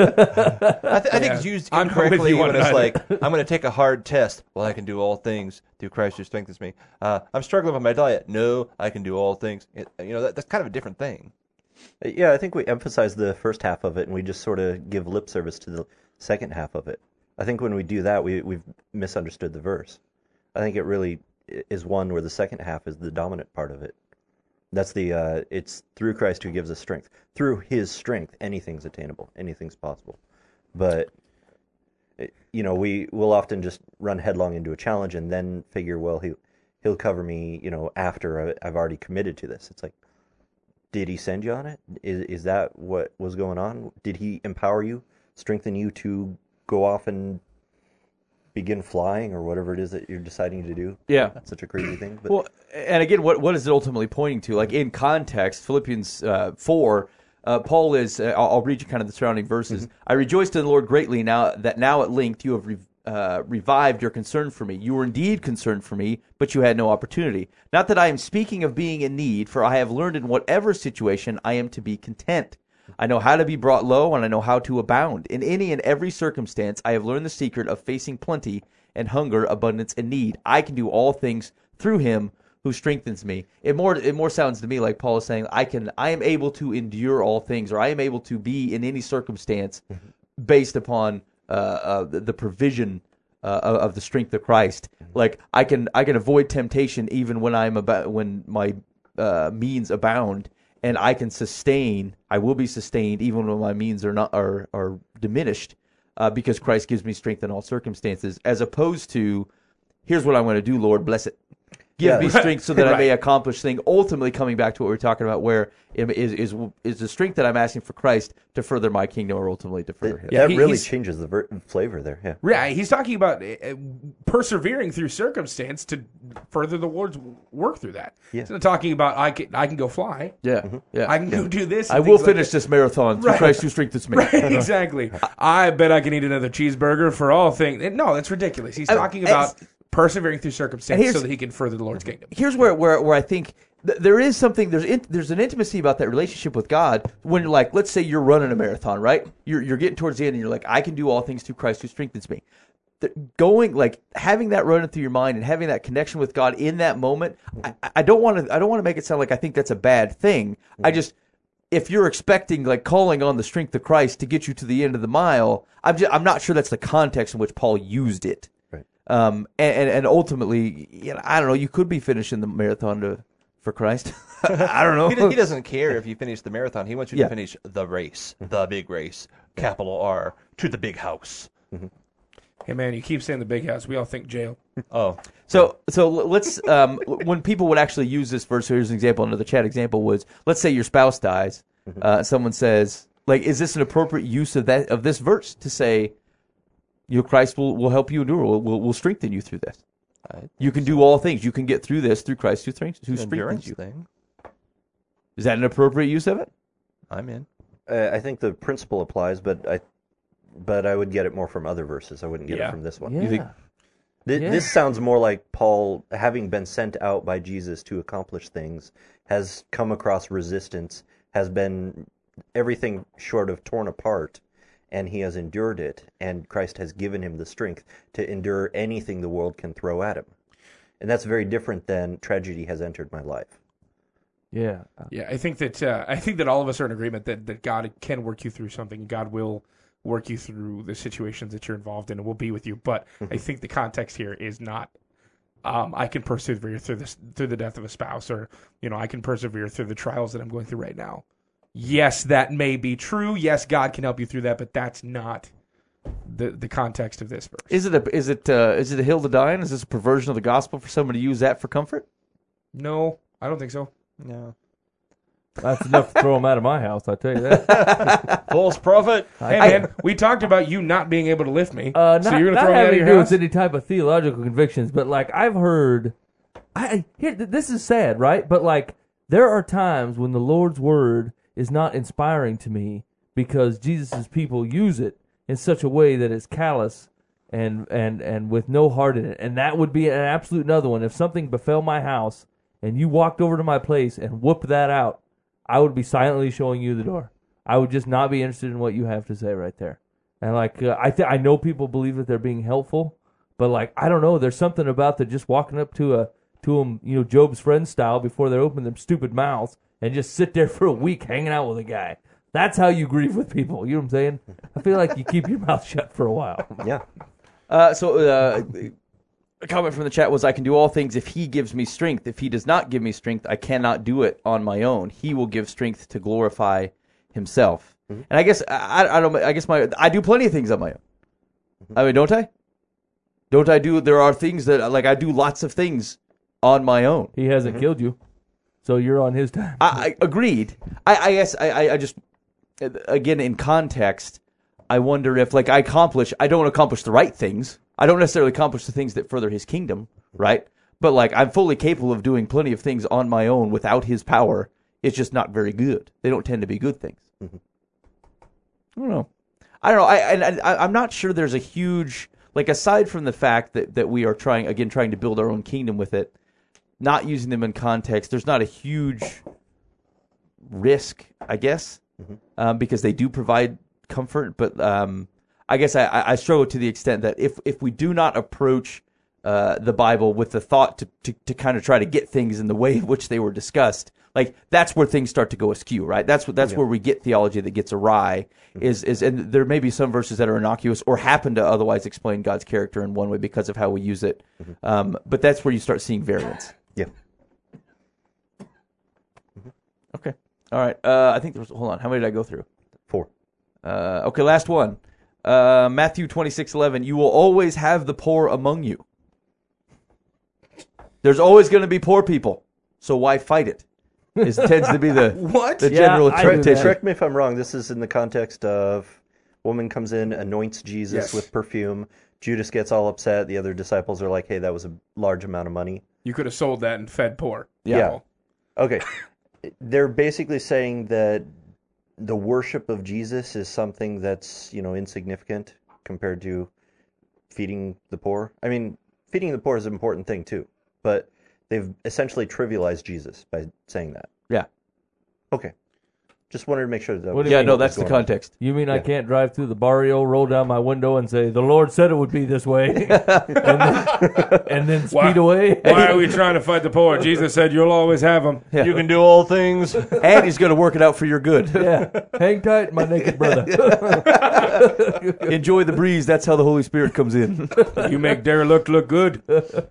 th- I think Yeah. it's used I'm not with incorrectly you on when it's that. like, I'm going to take a hard test. Well, I can do all things through Christ who strengthens me. Uh, I'm struggling with my diet. No, I can do all things. It, you know, that, that's kind of a different thing. Yeah, I think we emphasize the first half of it, and we just sort of give lip service to the second half of it. I think when we do that, we, we've misunderstood the verse. I think it really is one where the second half is the dominant part of it. That's the, uh, it's through Christ who gives us strength. Through His strength, anything's attainable, anything's possible. But, it- you know, we will often just run headlong into a challenge and then figure, well, he, he'll cover me, you know, after I- I've already committed to this. It's like, did He send you on it? Is, is that what was going on? Did He empower you, strengthen you to go off and begin flying or whatever it is that you're deciding to do? Yeah. That's such a crazy thing. But Well, and again, what what is it ultimately pointing to? Like in context, Philippians uh, four, uh, Paul is. Uh, I'll, I'll read you kind of the surrounding verses. I rejoiced in the Lord greatly now that now at length you have re- uh, revived your concern for me. You were indeed concerned for me, but you had no opportunity. Not that I am speaking of being in need, for I have learned in whatever situation I am to be content. I know how to be brought low, and I know how to abound. In any and every circumstance, I have learned the secret of facing plenty and hunger, abundance and need. I can do all things through Him who strengthens me. It more it more sounds to me like Paul is saying, I can I am able to endure all things, or I am able to be in any circumstance based upon uh, uh, the, the provision uh, of, of the strength of Christ. Like I can I can avoid temptation even when I'm about when my uh, means abound. And I can sustain. I will be sustained even when my means are not are are diminished, uh, because Christ gives me strength in all circumstances. As opposed to, here's what I'm going to do, Lord, bless it. Give Yeah. me strength so that I may Right. accomplish thing. Ultimately, coming back to what we we're talking about, where it is is is the strength that I'm asking for Christ to further my kingdom, or ultimately to further His. Yeah, that he- really he's- changes the ver- flavor there. Yeah. Yeah, he's talking about uh, persevering through circumstance to further the Lord's work through that. Yeah. He's not talking about I can I can go fly. Yeah, yeah. I can go do this. and I things will like finish that. this marathon through Right. Christ who strengthens me. Right, exactly. I bet I can eat another cheeseburger for all things. No, that's ridiculous. He's talking about persevering through And circumstance here's- so that he can further the Lord's kingdom. Here's where where where I think th- there is something there's in, there's an intimacy about that relationship with God when you're like, let's say you're running a marathon, right? You're you're getting towards the end and you're like, I can do all things through Christ who strengthens me. The, going like having that running through your mind and having that connection with God in that moment, I, I don't want to I don't want to make it sound like I think that's a bad thing. I just if you're expecting like calling on the strength of Christ to get you to the end of the mile, I'm just, I'm not sure that's the context in which Paul used it. Right. Um, and, and and ultimately, you know, I don't know. You could be finishing the marathon to for Christ. I don't know. He, he doesn't care if you finish the marathon. He wants you Yeah. to finish the race, the big race, capital R, to the big house. Hey, man, you keep saying the big house. We all think jail. Oh, So so let's um, when people would actually use this verse. Here's an example. Another chat example was let's say your spouse dies. Uh, someone says like, is this an appropriate use of that of this verse to say, you know, Christ will, will help you endure, will, will will strengthen you through this. I- You can do all things. You can get through this through Christ who strengthens who strengthens endurance you. thing. Is that an appropriate use of it? I'm in. Uh, I think the principle applies, but I, but I would get it more from other verses. I wouldn't get Yeah. it from this one. Yeah. You think- Th- Yeah. This sounds more like Paul, having been sent out by Jesus to accomplish things, has come across resistance, has been everything short of torn apart, and he has endured it, and Christ has given him the strength to endure anything the world can throw at him. And that's very different than tragedy has entered my life. Yeah. Yeah, I think that uh, I think that all of us are in agreement that, that God can work you through something. God will work you through the situations that you're involved in and will be with you. But I think the context here is not um, I can persevere through this through the death of a spouse, or you know, I can persevere through the trials that I'm going through right now. Yes, that may be true. Yes, God can help you through that, but that's not the the context of this verse. Is it a is it uh, is it a hill to die on? Is this a perversion of the gospel for somebody to use that for comfort? No, I don't think so. No. That's enough to throw him out of my house, I tell you that. False prophet. Hey, I- man, we talked about you not being able to lift me. Uh, so not, you're going to not throw me out of having your to do house? with any type of theological convictions, but like I've heard, I I- here th- this is sad, right? But like there are times when the Lord's word is not inspiring to me because Jesus' people use it in such a way that it's callous and and and with no heart in it, and that would be an absolute another one. If something befell my house and you walked over to my place and whooped that out, I would be silently showing you the door. I would just not be interested in what you have to say right there. And like uh, I th- I know people believe that they're being helpful, but like I don't know, there's something about the just walking up to a to them, you know, Job's friend style before they open them stupid mouths and just sit there for a week hanging out with a guy. That's how you grieve with people. You know what I'm saying? I feel like you keep your mouth shut for a while. Yeah. Uh, so uh, a comment from the chat was, I can do all things if he gives me strength. If he does not give me strength, I cannot do it on my own. He will give strength to glorify himself. And I guess I, I don't. I guess my I do plenty of things on my own. I mean, don't I? Don't I do? There are things that like I do lots of things on my own. He hasn't killed you, so you're on his time. I, I agreed. I, I guess I, I, I just again in context, I wonder if like I accomplish. I don't accomplish the right things. I don't necessarily accomplish the things that further his kingdom, right? But like I'm fully capable of doing plenty of things on my own without his power. It's just not very good. They don't tend to be good things. I don't know. I don't know. I, and I, I'm not sure there's a huge like aside from the fact that, that we are trying again trying to build our own kingdom with it, not using them in context. There's not a huge risk, I guess, um, because they do provide comfort. But um, I guess I, I struggle to the extent that if if we do not approach uh, the Bible with the thought to, to to kind of try to get things in the way in which they were discussed, like that's where things start to go askew, right? That's what that's where we get theology that gets awry. Is is and there may be some verses that are innocuous or happen to otherwise explain God's character in one way because of how we use it, um, but that's where you start seeing variance. Yeah. Okay, all right. Uh, I think there was. Hold on. How many did I go through? Four. Uh, okay, last one. Uh, Matthew twenty-six eleven. You will always have the poor among you. There's always going to be poor people, so why fight it? It tends to be the What? the Yeah, general I do interpretation. that. Correct me if I'm wrong. This is in the context of woman comes in, anoints Jesus Yes. with perfume. Judas gets all upset. The other disciples are like, "Hey, that was a large amount of money." You could have sold that and fed poor. Yeah. Okay. They're basically saying that the worship of Jesus is something that's, you know, insignificant compared to feeding the poor. I mean, feeding the poor is an important thing too, but they've essentially trivialized Jesus by saying that. Yeah. Okay. Just wanted to make sure that. What do you Yeah, mean? no, what was that's the going on. context. You mean I can't drive through the barrio, roll down my window, and say, the Lord said it would be this way, and, then, and then speed Why- away? Why are we trying to fight the poor? Jesus said you'll always have them. Yeah. You can do all things. And he's going to work it out for your good. Yeah, hang tight, my naked brother. Enjoy the breeze. That's how the Holy Spirit comes in. You make derelict look good.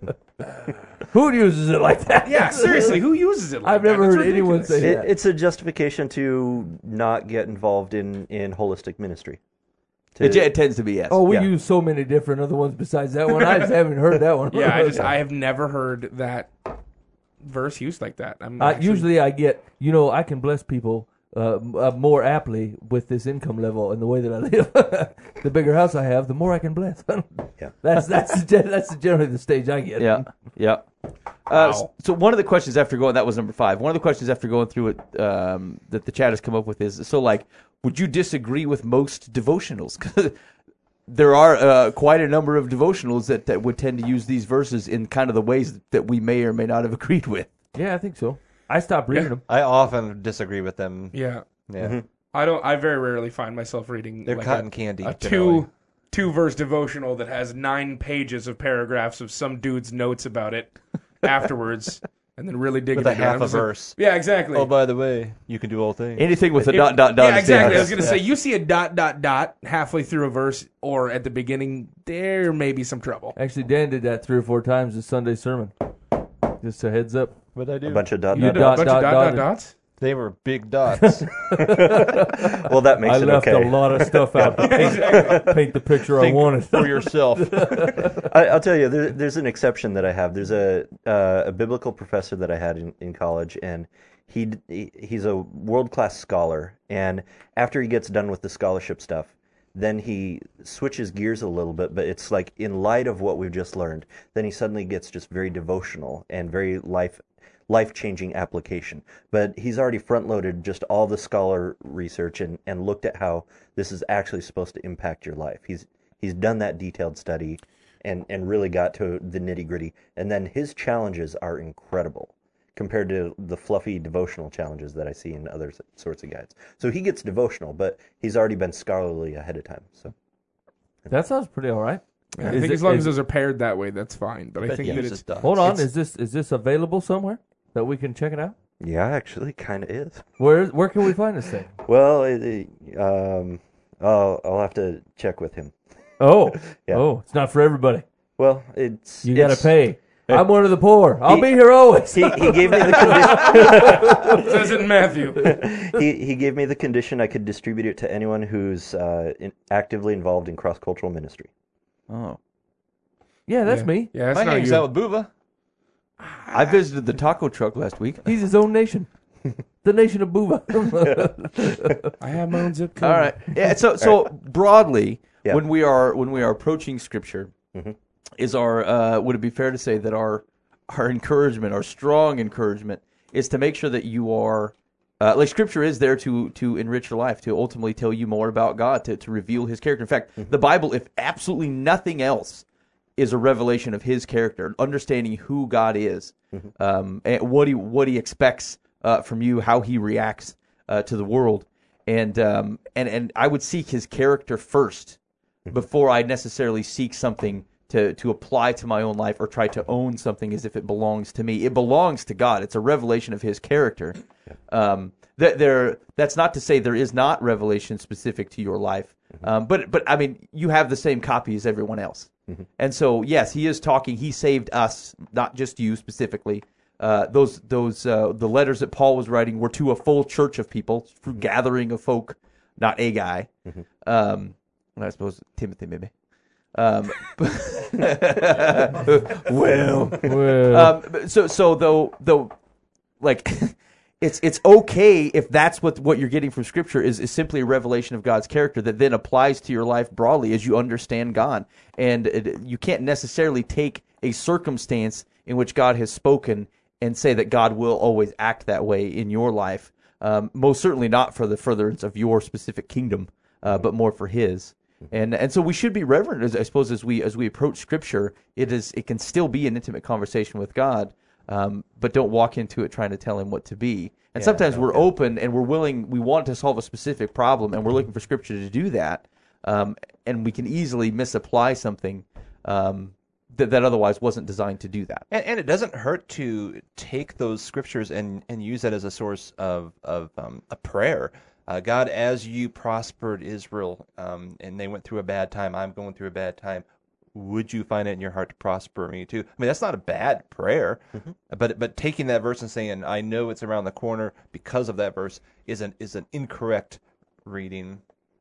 Who uses it like that? Yeah, seriously, who uses it like I've that? never It's heard anyone ridiculous. say It, that. it's a justification to not get involved in, in holistic ministry. To- It, it tends to be yes. Oh, we Yeah. use so many different other ones besides that one. I just haven't heard that one. Yeah, I just I have never heard that verse used like that. I'm Uh, actually- usually I get, you know, I can bless people uh, m- uh, more aptly with this income level and the way that I live. The bigger house I have, the more I can bless. Yeah. That's that's gen- that's generally the stage I get. Yeah, yeah. Uh, s- So one of the questions after going, that was number five. One of the questions after going through it um, that the chat has come up with is, so like, would you disagree with most devotionals? 'Cause there are uh, quite a number of devotionals that, that would tend to use these verses in kind of the ways that we may or may not have agreed with. Yeah, I think so. I stopped reading Yeah. them. I often disagree with them. yeah. Yeah. I don't. I very rarely find myself reading They're like cotton a, candy. a generally. two two verse devotional that has nine pages of paragraphs of some dude's notes about it afterwards, and then really digging With a into it. half I'm a just like, verse. Yeah, exactly. Oh, by the way, you can do all things. Anything with a If- dot, dot, dot. Yeah, is exactly. I was dangerous. going to say, you see a dot, dot, dot halfway through a verse or at the beginning, there may be some trouble. Actually, Dan did that three or four times this Sunday sermon. Just a heads up. What I do? a bunch of dot You dot dot, A dot. bunch dot, of dot, dot, dot, dots? They were big dots. Well, that makes I it left okay. a lot of stuff out to paint, paint the picture I Think wanted. for yourself. I, I'll tell you, there, there's an exception that I have. There's a uh, a biblical professor that I had in, in college, and he d- he- he's a world class scholar. And after he gets done with the scholarship stuff, then he switches gears a little bit. But it's like in light of what we've just learned, then he suddenly gets just very devotional and very life life changing application. But he's already front loaded just all the scholar research and, and looked at how this is actually supposed to impact your life. He's he's done that detailed study and, and really got to the nitty gritty. And then his challenges are incredible compared to the fluffy devotional challenges that I see in other s- sorts of guides. So he gets devotional, but he's already been scholarly ahead of time. So That sounds pretty all right. I Is think it- as long is- as those are paired that way, that's fine. But I think that it's Hold on, it's- is this is this available somewhere that we can check it out? yeah, actually, kind of is. Where where can we find this thing? Well, it, it, um, I'll, I'll have to check with him. Oh, Yeah. oh, it's not for everybody. Well, it's You got to it's- pay. I'm one of the poor. I'll He- be here always. He, he gave me the condition. it says it in Matthew. he he gave me the condition I could distribute it to anyone who's uh, in, actively involved in cross cultural ministry. Oh. Yeah, that's yeah. me. Yeah, that's My not hangs you. out with Buva. I visited the taco truck last week. He's his own nation. The nation of Buva. I have my own zip code. All right. Yeah. So so broadly, Yeah. when we are when we are approaching Scripture, Mhm. is our uh, would it be fair to say that our our encouragement, our strong encouragement, is to make sure that you are uh, like Scripture is there to to enrich your life, to ultimately tell you more about God, to to reveal His character. In fact, the Bible, if absolutely nothing else, is a revelation of His character, understanding who God is, um, and what He what He expects uh, from you, how He reacts uh, to the world, and um, and and I would seek His character first before I necessarily seek something to to apply to my own life or try to own something as if it belongs to me. It belongs to God. It's a revelation of His character. Um, that there, that's not to say there is not revelation specific to your life, um, but but I mean you have the same copy as everyone else. And so, yes, he is talking. He saved us, not just you specifically. Uh, those those uh, the letters that Paul was writing were to a full church of people, through gathering of folk, not a guy. Um, and I suppose Timothy maybe. Um, well, Well, um, so so though though, like. It's it's okay if that's what what you're getting from Scripture is, is simply a revelation of God's character that then applies to your life broadly as you understand God. And it, you can't necessarily take a circumstance in which God has spoken and say that God will always act that way in your life. Um, most certainly not for the furtherance of your specific kingdom, uh, but more for His. And and so we should be reverent, as I suppose, as we as we approach Scripture. It is it can still be an intimate conversation with God, um, but don't walk into it trying to tell Him what to be. And Yeah, sometimes we're okay. open and we're willing, we want to solve a specific problem, and we're looking for Scripture to do that. Um, and we can easily misapply something um, that that otherwise wasn't designed to do that. And, and it doesn't hurt to take those scriptures and, and use that as a source of, of um, a prayer. Uh, God, as you prospered Israel um, and they went through a bad time, I'm going through a bad time. Would you find it in your heart to prosper me too? I mean, that's not a bad prayer, mm-hmm. but but taking that verse and saying, I know it's around the corner because of that verse is an, is an incorrect reading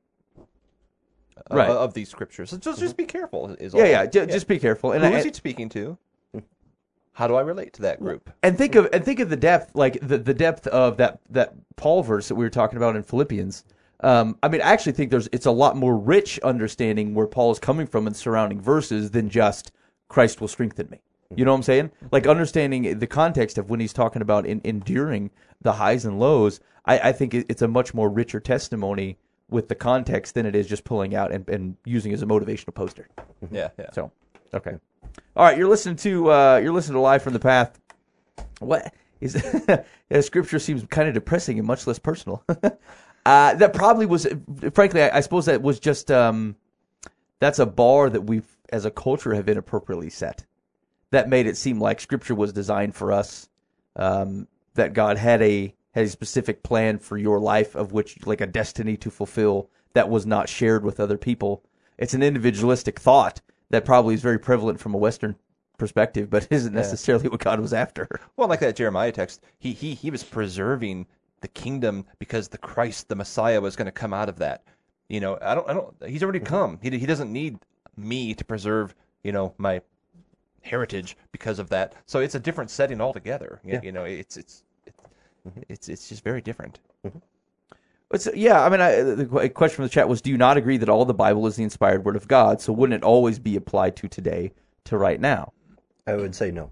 of, Right. of these scriptures. So just, just be careful. Is all. Yeah, yeah. J- Just be careful. And Who I- is he speaking to? How do I relate to that group? And think of and think of the depth, like the, the depth of that that Paul verse that we were talking about in Philippians. Um, I mean, I actually think there's it's a lot more rich understanding where Paul is coming from in surrounding verses than just Christ will strengthen me. You know what I'm saying? Like understanding the context of when he's talking about in, enduring the highs and lows. I, I think it, it's a much more richer testimony with the context than it is just pulling out and, and using as a motivational poster. Yeah, yeah. So, okay. All right, you're listening to uh, you're listening to Live from the Path. What is yeah, Scripture seems kind of depressing and much less personal. uh, that probably was, frankly, I, I suppose that was just um, that's a bar that we've, as a culture, have inappropriately set. That made it seem like Scripture was designed for us. Um, that God had a had a specific plan for your life, of which, like a destiny to fulfill, that was not shared with other people. It's an individualistic thought that probably is very prevalent from a Western perspective, but isn't necessarily what God was after. Well, like that Jeremiah text, he he he was preserving the kingdom because the Christ, the Messiah, was going to come out of that. You know, I don't, I don't. He's already come. He he doesn't need me to preserve, you know, my heritage because of that. So it's a different setting altogether. You, Yeah. you know, it's it's it's it's just very different. It's, yeah, I mean, I, the qu- question from the chat was, do you not agree that all the Bible is the inspired word of God? So wouldn't it always be applied to today, to right now? I would say no.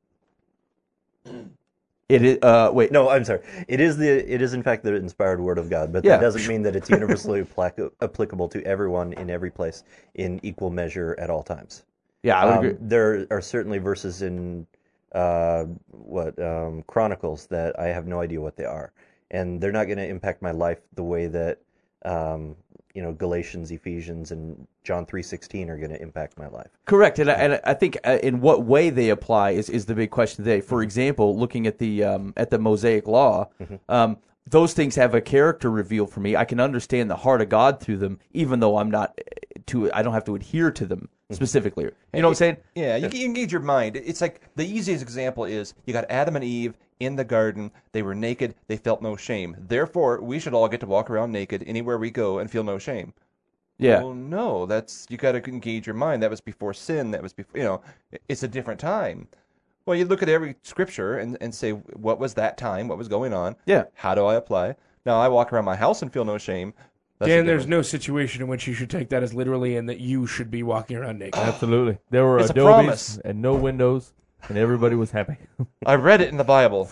It is. Uh, wait. No, I'm sorry. It is the it is in fact the inspired word of God, but Yeah. that doesn't mean that it's universally applic- applicable to everyone in every place in equal measure at all times. Yeah, I would Um, agree. there are certainly verses in uh, what um, Chronicles that I have no idea what they are, and they're not going to impact my life the way that um, you know Galatians, Ephesians, and John three sixteen are going to impact my life. Correct, and I, and I think uh, in what way they apply is, is the big question today. For example, looking at the um, at the Mosaic Law, um, those things have a character reveal for me. I can understand the heart of God through them, even though I'm not to. I don't have to adhere to them specifically. You know what I'm saying? Yeah, you can engage your mind. It's like the easiest example is you got Adam and Eve in the garden. They were naked. They felt no shame. Therefore, we should all get to walk around naked anywhere we go and feel no shame. Yeah. Well, no, that's you got to engage your mind. That was before sin. That was before, you know, it's a different time. Well, you look at every scripture and, and say, what was that time? What was going on? Yeah. How do I apply? Now, I walk around my house and feel no shame. That's a Dan, there's different- no situation in which you should take that as literally and that you should be walking around naked. Absolutely. There were It's a Adobes promise. and no windows, and everybody was happy. I read it in the Bible.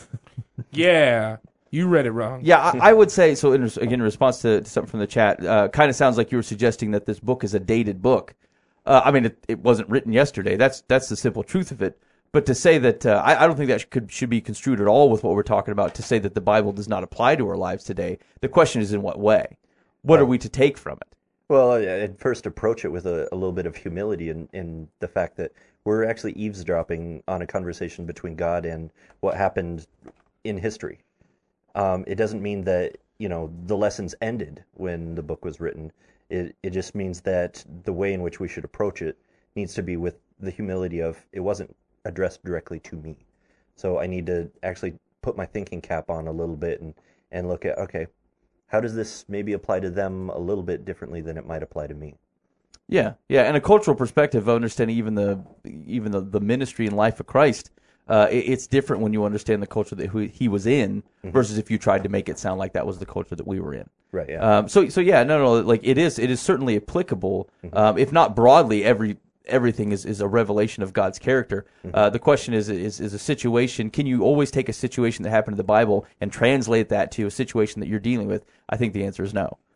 Yeah, you read it wrong. Yeah, I, I would say so. In, res- again, in response to, to something from the chat, uh, kind of sounds like you were suggesting that this book is a dated book. Uh, I mean, it, it wasn't written yesterday. That's that's the simple truth of it. But to say that, uh, I, I don't think that could should be construed at all with what we're talking about. To say that the Bible does not apply to our lives today, the question is in what way? What are we to take from it? Well, I- I'd first approach it with a, a little bit of humility in, in the fact that we're actually eavesdropping on a conversation between God and what happened in history. Um, it doesn't mean that, you know, the lessons ended when the book was written. It it just means that the way in which we should approach it needs to be with the humility of it wasn't addressed directly to me. So I need to actually put my thinking cap on a little bit and, and look at, okay, how does this maybe apply to them a little bit differently than it might apply to me? Yeah, yeah, and a cultural perspective of understanding even the even the, the ministry and life of Christ. Uh, it, it's different when you understand the culture that who he was in versus if you tried to make it sound like that was the culture that we were in. Right, yeah. Um, so, so yeah, no, no, like it is, it is certainly applicable. Um, if not broadly, every everything is, is a revelation of God's character. Uh, the question is, is, is a situation. Can you always take a situation that happened in the Bible and translate that to a situation that you're dealing with? I think the answer is no.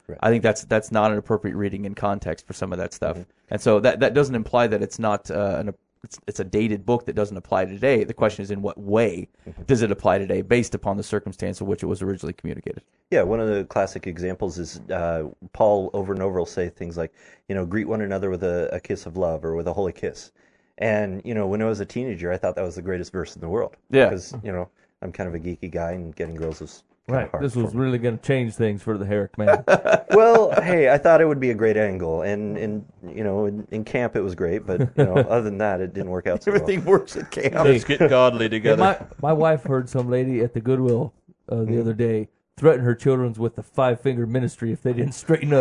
I think that's that's not an appropriate reading in context for some of that stuff. And so that that doesn't imply that it's not uh, an it's, it's a dated book that doesn't apply today. The question is, in what way does it apply today, based upon the circumstance in which it was originally communicated? Yeah, one of the classic examples is uh, Paul over and over will say things like, you know, greet one another with a, a kiss of love or with a holy kiss. And, you know, when I was a teenager, I thought that was the greatest verse in the world. Yeah. Because, you know, I'm kind of a geeky guy and getting girls is kind Right. of hard This was for me. really going to change things for the Herrick man. Well, hey, I thought it would be a great angle. And, and you know, in, in camp it was great. But, you know, other than that, it didn't work out so well. Everything works at camp. Let's get godly Yeah, together. my, my wife heard some lady at the Goodwill uh, the other day threaten her children with the five-finger ministry if they didn't straighten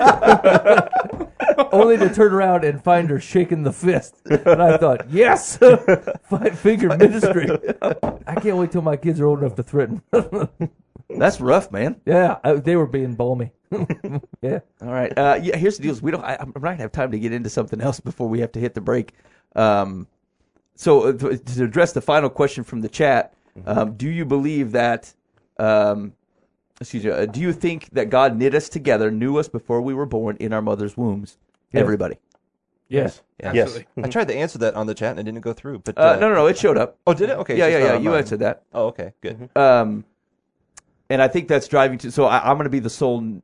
up. Only to turn around and find her shaking the fist. And I thought, yes, five-finger ministry. I can't wait till my kids are old enough to threaten. That's rough, man. Yeah, I, they were being balmy. Yeah. All right. Uh, yeah. Here's the deal: is we don't. I, I'm not have time to get into something else before we have to hit the break. Um, so uh, to, to address the final question from the chat, um, do you believe that? Um, excuse me. Uh, do you think that God knit us together, knew us before we were born in our mother's wombs? Yes. Everybody. Yes. Yeah. Yes. Absolutely. I tried to answer that on the chat and it didn't go through. But Uh, uh, no, no, no. It showed up. Oh, did it? Okay. Yeah, it's yeah, just yeah. not on You mine. answered that. Oh, okay. Good. Um, and I think that's driving to. So I, I'm going to be the sole n-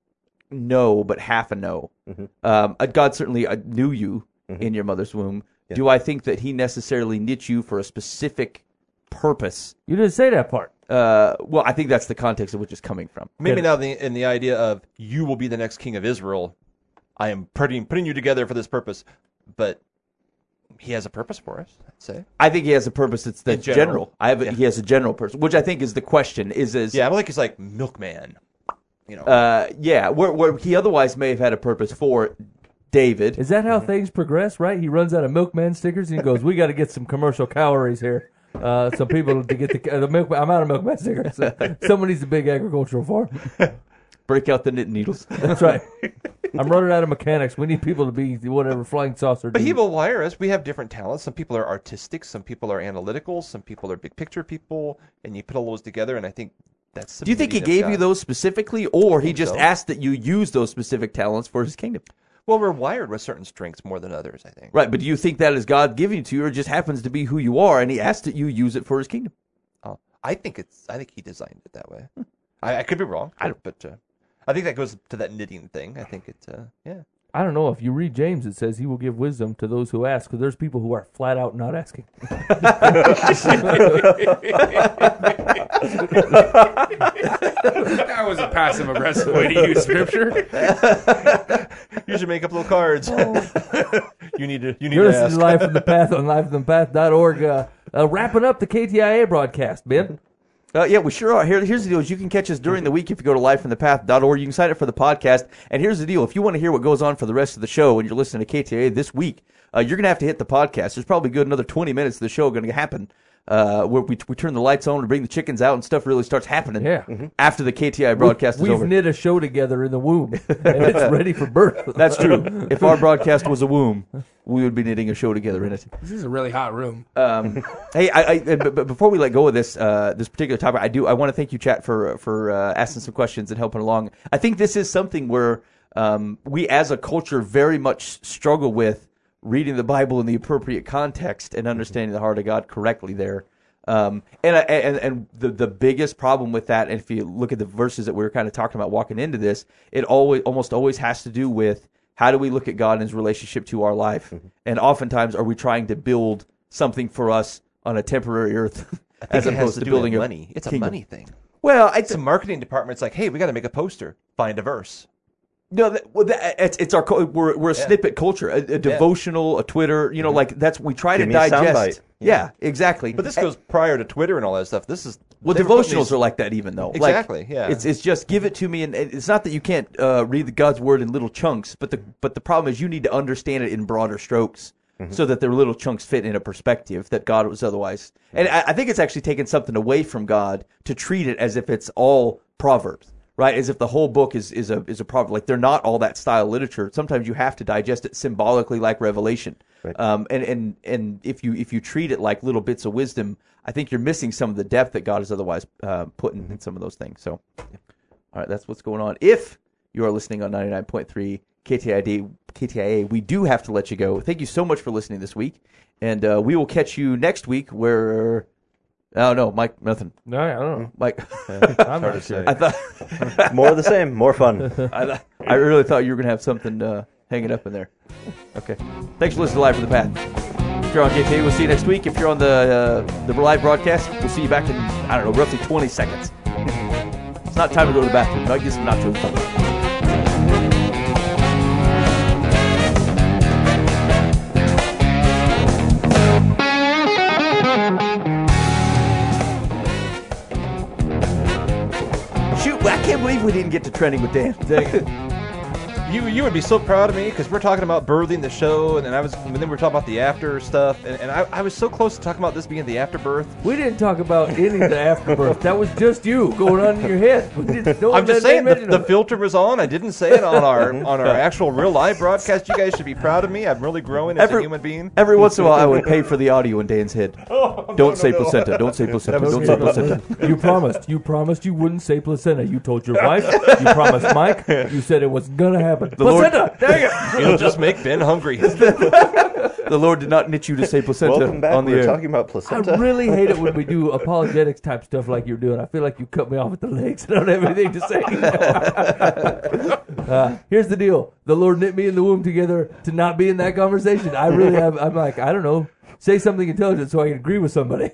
no, but half a no. Mhm. Um, uh, God certainly uh, knew you Mhm. in your mother's womb. Yeah. Do I think that He necessarily knit you for a specific purpose? You didn't say that part. Uh, well, I think that's the context of which it's coming from. Maybe now the, in the idea of you will be the next king of Israel, I am putting putting you together for this purpose, but he has a purpose for us. I'd say. I think He has a purpose that's, that's In general. general. I have. A, Yeah. He has a general purpose, which I think is the question. Is is Yeah, I don't think he's like milkman. You know. uh, yeah, where, where He otherwise may have had a purpose for David. Is that how things progress, right? He runs out of milkman stickers and he goes, we got to get some commercial calories here. Uh, some people to get the, uh, the milk. I'm out of milkman stickers. Someone needs a big agricultural farm. Break out the knit needles. That's right. I'm running out of mechanics. We need people to be whatever flying saucer. But dude. he will wire us. We have different talents. Some people are artistic. Some people are analytical. Some people are big picture people. And you put all those together, and I think that's. The Do you think He beauty of gave you God. those specifically, or He think just so. asked that you use those specific talents for His kingdom? Well, we're wired with certain strengths more than others. I think. Right, but do you think that is God giving it to you, or it just happens to be who you are, and He asked that you use it for His kingdom? Oh, I think it's. I think he designed it that way. I, I could be wrong. I don't. But uh, I think that goes to that knitting thing. I think it. Uh, yeah. I don't know. If you read James, it says he will give wisdom to those who ask, because there's people who are flat out not asking. That was a passive aggressive way to use scripture. You should make up little cards. you need to. You need You're to listening ask. to Life from the Path on life from the path dot org. Uh, uh, wrapping up the K T I A broadcast, Ben. Uh, yeah, we sure are. Here, here's the deal: is you can catch us during the week if you go to life from the path dot org. You can sign up for the podcast. And here's the deal: if you want to hear what goes on for the rest of the show, and you're listening to K T I A this week, uh, you're gonna have to hit the podcast. There's probably good another twenty minutes of the show going to happen. Uh, where we we turn the lights on and bring the chickens out, and stuff really starts happening. Yeah. After the K T I A broadcast We've is over. knit a show together in the womb, and it's ready for birth. That's true. If our broadcast was a womb, we would be knitting a show together in it. This is a really hot room. Um, hey, I, I, but, but before we let go of this uh, this particular topic, I do I want to thank you, chat, for for uh, asking some questions and helping along. I think this is something where um, we, as a culture, very much struggle with reading the Bible in the appropriate context and understanding the heart of God correctly there. Um, and, I- and and the the biggest problem with that, and if you look at the verses that we were kind of talking about walking into this, it always almost always has to do with how do we look at God and His relationship to our life, and oftentimes are we trying to build something for us on a temporary earth I think as it has opposed to to do building with a money. It's a kingdom. money thing. Well, I, It's a marketing department. It's like, hey, we got to make a poster. Find a verse. No, that, well, that, it's it's our co- we're we're a Yeah. snippet culture, a, a devotional, a Twitter. You know, like that's we try Give to me a digest. soundbite. Yeah, exactly. But this goes prior to Twitter and all that stuff. This is well, they were putting devotionals these- are like that, even though Exactly, Like, yeah. It's it's just give it to me, and and it's not that you can't uh, read the God's word in little chunks, but the but the problem is you need to understand it in broader strokes. So that their little chunks fit in a perspective that God was otherwise. And I, I think it's actually taken something away from God to treat it as if it's all Proverbs. Right, as if the whole book is, is a is a proverb. Like they're not all that style literature. Sometimes you have to digest it symbolically, like Revelation. Right. Um, and, and and if you if you treat it like little bits of wisdom, I think you're missing some of the depth that God has otherwise uh, put in, in some of those things. So, all right, that's what's going on. If You are listening on ninety-nine point three K T I D, K T I A. We do have to let you go. Thank you so much for listening this week. And uh, we will catch you next week where... Oh, no, Mike, nothing. No, I don't know. Mike, I'm not sure. I thought... More of the same, more fun. I, th- I really thought you were going to have something uh, hanging up in there. Okay. Thanks for listening to Live from the Path. If you're on K T A, we'll see you next week. If you're on the uh, the live broadcast, we'll see you back in, I don't know, roughly twenty seconds. It's not time to go to the bathroom. I guess not to. I can't believe we didn't get to trending with Dan. Dang it. You you would be so proud of me because we're talking about birthing the show, and then I was and then we were talking about the after stuff, and, and I, I was so close to talking about this being the afterbirth. We didn't talk about any of the afterbirth. That was just you going on in your head. We didn't, no I'm just saying the, the it. filter was on. I didn't say it on our on our actual real live broadcast. You guys should be proud of me. I'm really growing as every, a human being. Every once in a while, I would pay for the audio in Dan's head. Oh, don't no, say no, placenta. No. Don't say placenta. Don't say placenta. You promised. You promised you wouldn't say placenta. You told your wife. You promised Mike. You said it was gonna happen. The placenta. Lord, dang it. You'll just make Ben hungry. The Lord did not knit you to say placenta. Welcome back. On the We're air. talking about placenta. I really hate it when we do apologetics type stuff like you're doing. I feel like you cut me off at the legs. I don't have anything to say. uh, here's the deal. The Lord knit me in the womb together to not be in that conversation. I really have, I'm like, I don't know. Say something intelligent so I can agree with somebody.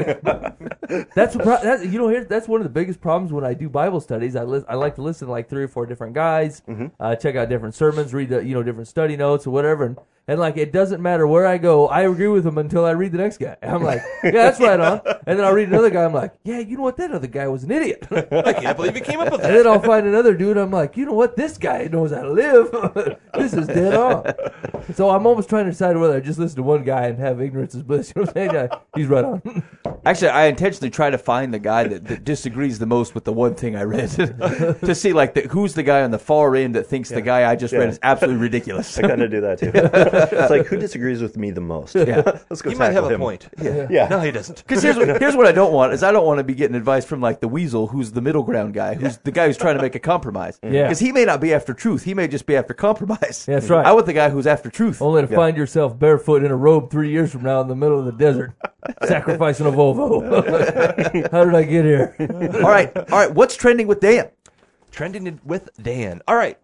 That's what, that, you know. Here, that's one of the biggest problems when I do Bible studies. I li- I like to listen to like three or four different guys, mm-hmm. uh, check out different sermons, read the, you know different study notes or whatever, and, and like it doesn't matter where I go, I agree with them until I read the next guy. I'm like, yeah, that's right on. And then I'll read another guy. I'm like, yeah, you know what? That other guy was an idiot. I can't believe he came up with that. And then I'll find another dude. I'm like, you know what? This guy knows how to live. This is dead on. So I'm almost trying to decide whether I just listen to one guy and have ignorance is bliss. You know what I'm saying? Yeah, he's right on. Actually, I intentionally try to find the guy that, that disagrees the most with the one thing I read to see like the, who's the guy on the far end that thinks yeah. the guy I just yeah. read is absolutely ridiculous. I kind of do that too. It's like, who disagrees with me the most? Yeah. Let's go. He might have him. a point. Yeah. yeah. No, he doesn't. Because here's what, here's what I don't want is I don't want to be getting advice from like the weasel who's the middle ground guy, who's the guy who's trying to make a compromise. Yeah. Because he may not be after truth. He may just be after compromise. Yeah, that's right. I want the guy who's after truth. Only to yeah. find yourself barefoot in a robe three years from now in the middle of the desert, sacrificing a Volvo. How did I get here? all right, all right. What's trending with Dan? Trending with Dan. All right.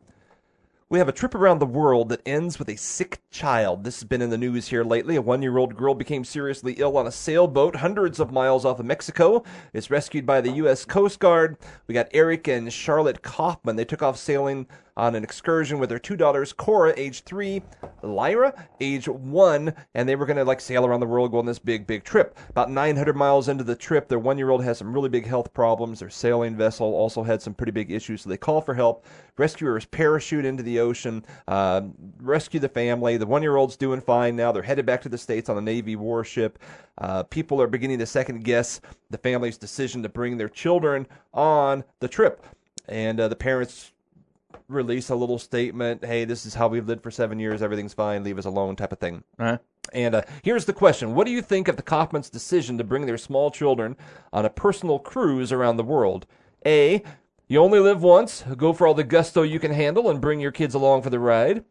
We have a trip around the world that ends with a sick child. This has been in the news here lately. A one-year-old girl became seriously ill on a sailboat hundreds of miles off of Mexico. It's rescued by the U S Coast Guard. We got Eric and Charlotte Kaufman. They took off sailing on an excursion with their two daughters, Cora, age three, Lyra, age one, and they were going to like sail around the world, go on this big, big trip. About nine hundred miles into the trip, their one-year-old has some really big health problems. Their sailing vessel also had some pretty big issues, so they call for help. Rescuers parachute into the ocean, uh, rescue the family. The one-year-old's doing fine now. They're headed back to the States on a Navy warship. Uh, people are beginning to second-guess the family's decision to bring their children on the trip. And uh, the parents release a little statement, hey, this is how we've lived for seven years, everything's fine, leave us alone, type of thing. Uh-huh. And uh, here's the question. What do you think of the Kaufman's decision to bring their small children on a personal cruise around the world? A, you only live once, go for all the gusto you can handle and bring your kids along for the ride.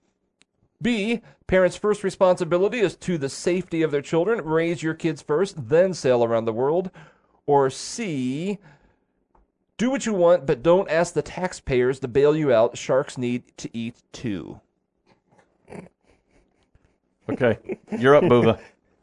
B, parents' first responsibility is to the safety of their children, raise your kids first, then sail around the world. Or C, do what you want, but don't ask the taxpayers to bail you out. Sharks need to eat too. Okay, you're up, Bova.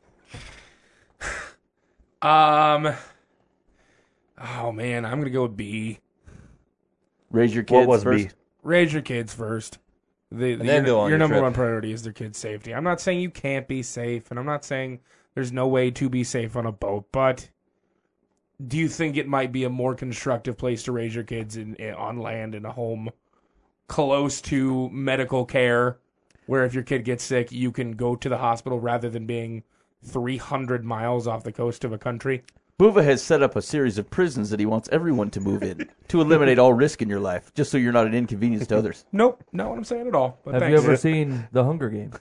Um. Oh man, I'm gonna go with B. Raise your kids What was first. B? Raise your kids first. The, the, And then your go on your your number trip. one priority is their kids' safety. I'm not saying you can't be safe, and I'm not saying there's no way to be safe on a boat, but do you think it might be a more constructive place to raise your kids in, in on land in a home close to medical care, where if your kid gets sick, you can go to the hospital rather than being three hundred miles off the coast of a country? Bova has set up a series of prisons that he wants everyone to move in to eliminate all risk in your life, just so you're not an inconvenience to others. Nope, not what I'm saying at all. But Have thanks. you ever seen The Hunger Games?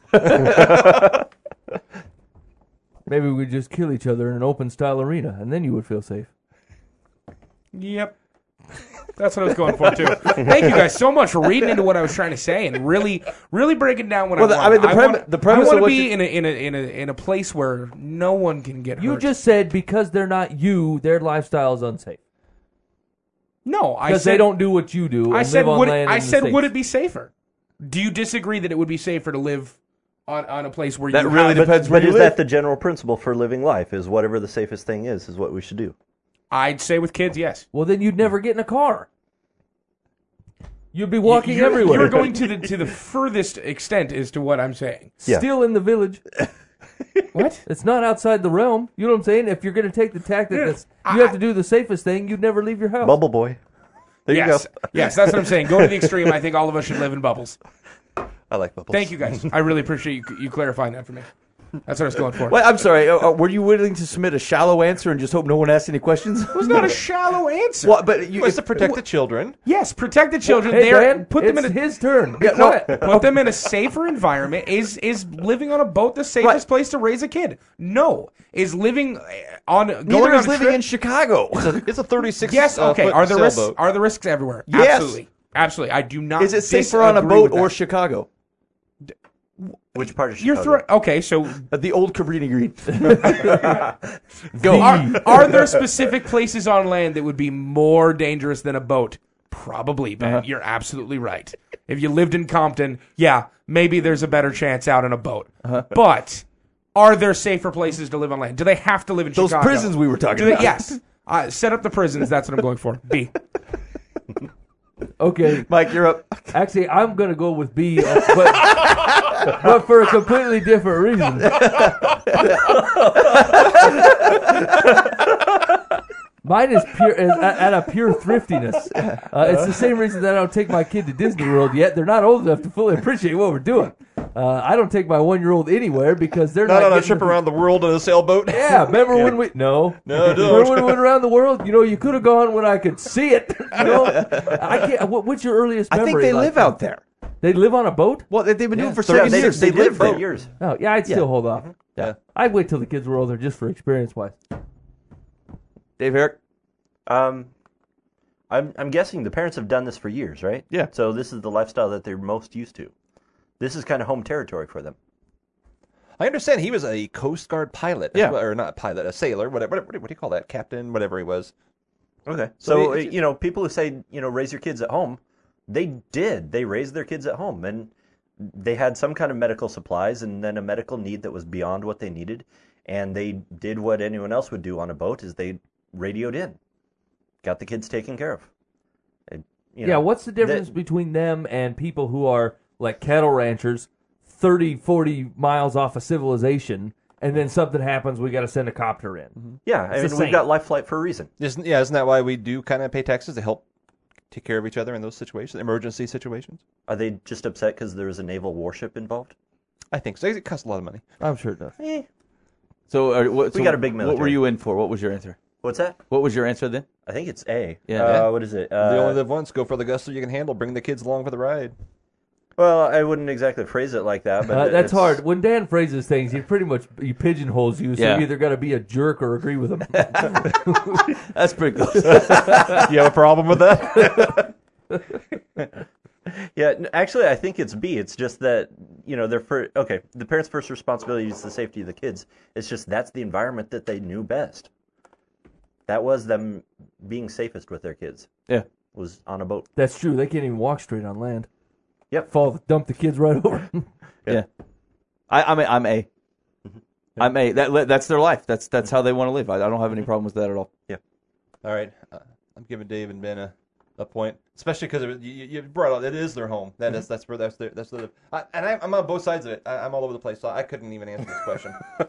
Maybe we could just kill each other in an open-style arena, and then you would feel safe. Yep. That's what I was going for too. Thank you guys so much for reading into what I was trying to say and really, really breaking down what Well, I the- want. I mean, the prem- want, the premise I want of to what be you- in a in a in a in a place where no one can get You hurt. just said because they're not you, their lifestyle is unsafe. no, I Because said they don't do what you do. I and said live on would it, land I in the said would States. it be safer? Do you disagree that it would be safer to live on, on a place where That you really have, depends where But you is live. that the general principle for living life? Is whatever the safest thing is, is what we should do. I'd say with kids, yes. Well, then you'd never get in a car. You'd be walking you're, everywhere. You're going to the to the furthest extent as to what I'm saying. Yeah. Still in the village. What? It's not outside the realm. You know what I'm saying? If you're going to take the tactic that's you have to do the safest thing, you'd never leave your house. Bubble boy. There yes, you go. yes, that's what I'm saying. Go to the extreme. I think all of us should live in bubbles. I like bubbles. Thank you guys. I really appreciate you, you clarifying that for me. That's what I was going for. Wait, I'm sorry. Uh, uh, were you willing to submit a shallow answer and just hope no one asked any questions? It was not a shallow answer. Well, but you, It was if- to protect the children. Yes, protect the children. Hey, there, Dan, put them it's in a his turn. Yeah, Be no. quiet. put them in a safer environment. Is is living on a boat the safest Right. place to raise a kid? No. Is living uh, on going Neither on is a living trip? in Chicago. It's a, it's a thirty-six. Yes. uh, Okay. foot Are the risks sailboat. are the risks everywhere? Yes. Absolutely. Absolutely. I do not. Is it safer on a disagree boat with or that. Chicago? Which part of You're Chicago? throwing. Okay. So Uh, the old Cabrini Green. Go. Are, are there specific places on land that would be more dangerous than a boat? Probably, Ben. You're absolutely right. If you lived in Compton, yeah, maybe there's a better chance out in a boat. But are there safer places to live on land? Do they have to live in Those Chicago? prisons we were talking Do they, about. yes. Uh, set up the prisons. That's what I'm going for. B. Okay. Mike, you're up. Actually, I'm going to go with B, uh, but, but for a completely different reason. Mine is pure is at, at a pure thriftiness. Uh, it's the same reason that I don't take my kid to Disney World yet. They're not old enough to fully appreciate what we're doing. Uh, I don't take my one-year-old anywhere because they're Not not on a getting trip the- around the world in a sailboat. Yeah, remember when we no No, don't. Remember when we went around the world? You know, you could have gone when I could see it. You know, I can't. What, what's your earliest I memory? think they like live that? out there. They live on a boat. Well, they- they've been doing it for Yeah, thirty they, years. they, They, live live for there. years. Oh, yeah, I'd still hold off. Yeah. I'd wait till the kids were older just for experience wise. Dave Herrick. Um, I'm I'm guessing the parents have done this for years, right? Yeah. So this is the lifestyle that they're most used to. This is kind of home territory for them. I understand he was a Coast Guard pilot. Yeah. Or not pilot, a sailor. Whatever. What, what do you call that? Captain, whatever he was. Okay. So So, it- uh, you know, people who say, you know, raise your kids at home, they did. They raised their kids at home, and they had some kind of medical supplies and then a medical need that was beyond what they needed, and they did what anyone else would do on a boat is they radioed in. Got the kids taken care of. And, you Yeah, know, what's the difference that- between them and people who are like cattle ranchers, thirty, forty miles off of civilization, and then something happens, we got to send a copter in? Yeah, I It's mean, the we've same. got life flight for a reason. Isn't, yeah, isn't that why we do kind of pay taxes to help take care of each other in those situations, emergency situations? Are they just upset because there was a naval warship involved? I think so. It costs a lot of money. I'm sure it does. So, uh, what, We so got a big What were military. you in for? What was your answer? What's that? What was your answer then? I think it's A. Yeah. Uh, Yeah. What is it? they Uh, only live once. Go for the gusto you can handle. Bring the kids along for the ride. well, I wouldn't exactly phrase it like that, but Uh, that's it's- hard. When Dan phrases things, he pretty much he pigeonholes you, so Yeah. you either got to be a jerk or agree with him. That's pretty close. You have a problem with that? Yeah, n- actually, I think it's B. It's just that you know, their fir- okay. The parents' first responsibility is the safety of the kids. It's just that's the environment that they knew best. That was them being safest with their kids. Yeah. Was on a boat. That's true. They can't even walk straight on land. Yep. Fall, dump the kids right over. Yeah. I, I'm a, I'm A. I'm A. That that's their life. That's that's how they want to live. I, I don't have any problem with that at all. All right. Uh, I'm giving Dave and Ben a, a point, especially because you, you you brought out it is their home. That is that's where that's their that's their. I, and I, I'm on both sides of it. I, I'm all over the place, so I couldn't even answer this question.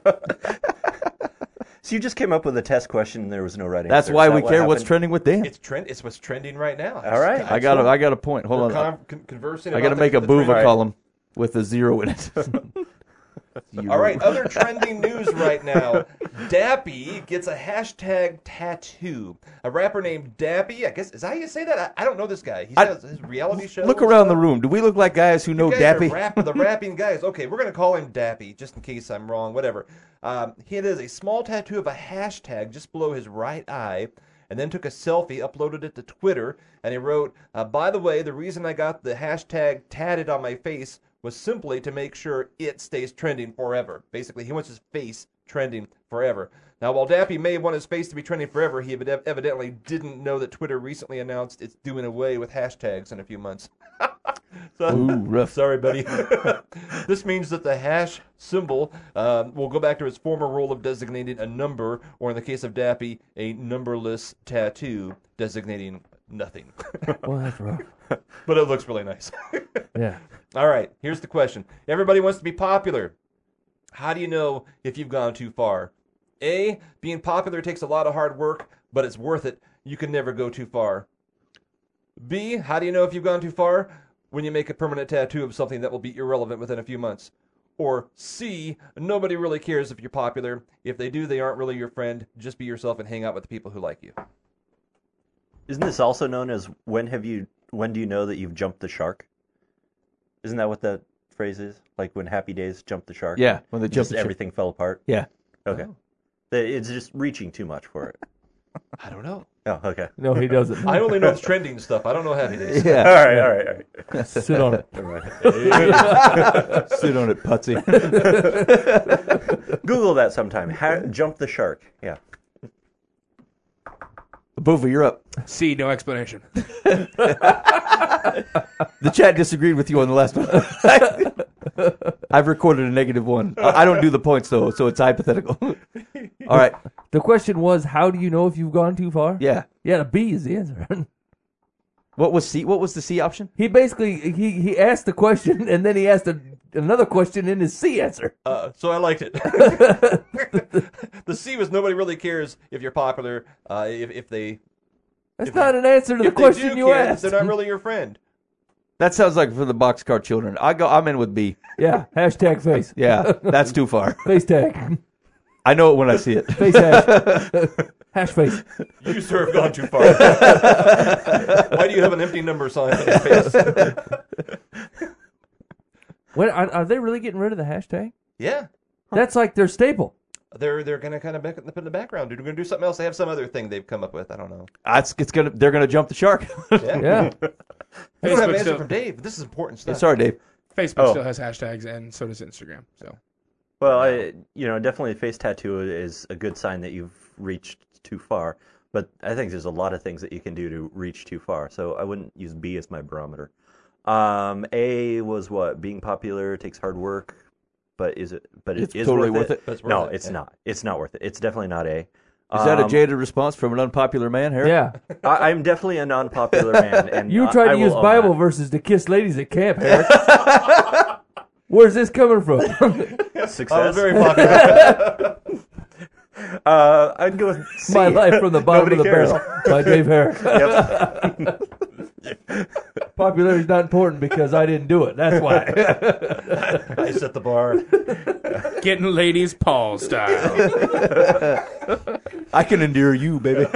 So you just came up with a test question and there was no right answer. That's Is why that we what care what's happened? trending with Dan. It's trend. It's what's trending right now. All right. I got a, I got a point. Hold We're on. con- con- conversing. I got to about make the, a the Boova trend. column with a zero in it. All right, other trending news right now. Dappy gets a hashtag tattoo. A rapper named Dappy, I guess, is that how you say that? I, I don't know this guy. He I- says his reality show. Look and around the stuff. room. Do we look like guys who know You guys are Dappy? rap- the rapping guys. Okay, we're going to call him Dappy, just in case I'm wrong, whatever. Um, he has a small tattoo of a hashtag just below his right eye, and then took a selfie, uploaded it to Twitter, and he wrote, uh, by the way, the reason I got the hashtag tatted on my face was simply to make sure it stays trending forever. Basically, he wants his face trending forever. Now, while Dappy may want his face to be trending forever, he ev- evidently didn't know that Twitter recently announced it's doing away with hashtags in a few months. So, Ooh, rough. Sorry, buddy. This means that the hash symbol um, will go back to its former role of designating a number, or in the case of Dappy, a numberless tattoo designating nothing. Well, that's rough. But it looks really nice. Yeah. All right, here's the question. Everybody wants to be popular. How do you know if you've gone too far? A, being popular takes a lot of hard work, but it's worth it. You can never go too far. B, how do you know if you've gone too far? When you make a permanent tattoo of something that will be irrelevant within a few months. Or C, nobody really cares if you're popular. If they do, they aren't really your friend. Just be yourself and hang out with the people who like you. Isn't this also known as when have you when do you know that you've jumped the shark? Isn't that what that phrase is? Like when Happy Days jumped the shark? Yeah, when they Just jumped the shark. everything fell apart. Yeah. Okay. It's just reaching too much for it. I don't know. Oh, okay. No, he doesn't. I only know it's trending stuff. I don't know Happy Days. Yeah. All right, all right, all right. Sit on it. Never mind. Sit on it, Putsy. Google that sometime. Ha- jump the shark. Yeah. Bova, you're up. C, no explanation. The chat disagreed with you on the last one. I've recorded a negative one. I I don't do the points, though, so it's hypothetical. All right. The question was, how do you know if you've gone too far? Yeah. Yeah, the B is the answer. What was C? What was the C option? He basically he, he asked the question and then he asked a, another question in his C answer. Uh, so I liked it. The C was nobody really cares if you're popular. Uh, if, if they That's If not they- an answer to the if they question do you care, asked. they're not really your friend. That sounds like for the boxcar children. I go. I'm in with B. Yeah, hashtag face. Yeah, that's too far. Face tag. I know it when I see it. Face hash. Hash face. You, sir, have gone too far. Why do you have an empty number sign on your face? What, are, are they really getting rid of the hashtag? Yeah. That's like their staple. They're they're gonna kind of back up in the background. They're gonna do something else. They have some other thing they've come up with. I don't know. It's, it's gonna. They're gonna jump the shark. Yeah. Yeah. I don't have an Facebook answer still, from Dave. This is important stuff. Sorry, Dave. Facebook Oh. still has hashtags, and so does Instagram. So Well, I, you know, definitely a face tattoo is a good sign that you've reached too far. But I think there's a lot of things that you can do to reach too far. So I wouldn't use B as my barometer. Um, A was what? Being popular takes hard work, but is it? But It's it is totally worth worth it. it. It's worth no, it, it's yeah. not. It's not worth it. It's definitely not A. Is that a Um, jaded response from an unpopular man, Harry? Yeah. I, I'm definitely a non-popular man, and You I- tried I to will use own Bible that. verses to kiss ladies at camp, Harry. Where's this coming from? Success. I was very popular. uh, I'd go with C. My Life from the Bottom Nobody of the cares. Barrel by Dave Herrick. Yep. Popularity is not important because I didn't do it. That's why. I set the bar. getting ladies Paul style. I can endure you, baby.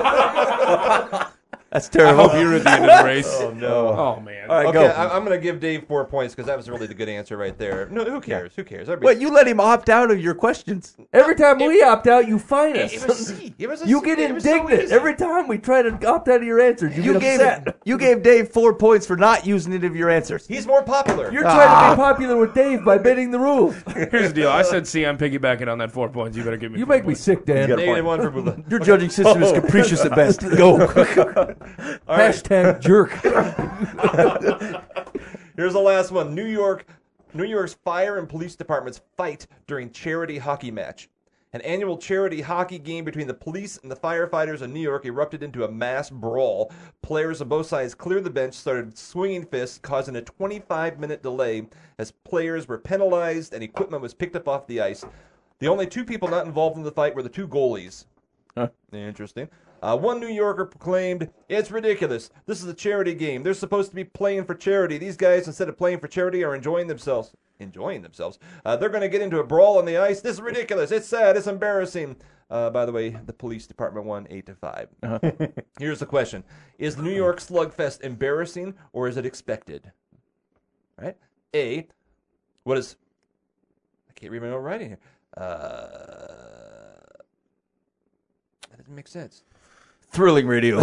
That's I terrible. hope you're at the end of the race. Oh no. Oh man. All right, Okay, go. I, I'm going to give Dave four points because that was really the good answer right there. No, who cares? Who cares? Everybody- Wait, you let him opt out of your questions. Every time we opt out, you fine It, us. it was C. It was a You C. get It was so indignant easy. every time we try to opt out of your answers. You, You get gave upset. you gave Dave four points for not using any of your answers. He's more popular. You're trying to be popular with Dave by bending the rules. Here's the deal. I said C. I'm piggybacking on that four points. You better give me. You four make me points. sick, Dan. got a Negative point. one for Bula. Your judging system is capricious at best. Go. All right. Hashtag jerk. Here's the last one. New York, New York's fire and police departments fight during charity hockey match. An annual charity hockey game between the police and the firefighters in New York erupted into a mass brawl. Players on both sides cleared the bench, started swinging fists, causing a twenty-five minute delay as players were penalized and equipment was picked up off the ice. The only two people not involved in the fight were the two goalies. Huh. Interesting. Uh, one New Yorker proclaimed, "It's ridiculous. This is a charity game. They're supposed to be playing for charity. These guys, instead of playing for charity, are enjoying themselves. Enjoying themselves. Uh, they're going to get into a brawl on the ice. This is ridiculous. It's sad. It's embarrassing." Uh, by the way, the police department won eight to five. Here's the question: is the New York slugfest embarrassing or is it expected? Right? A. What is? I can't read my own writing here. Uh, that doesn't make sense. Thrilling radio.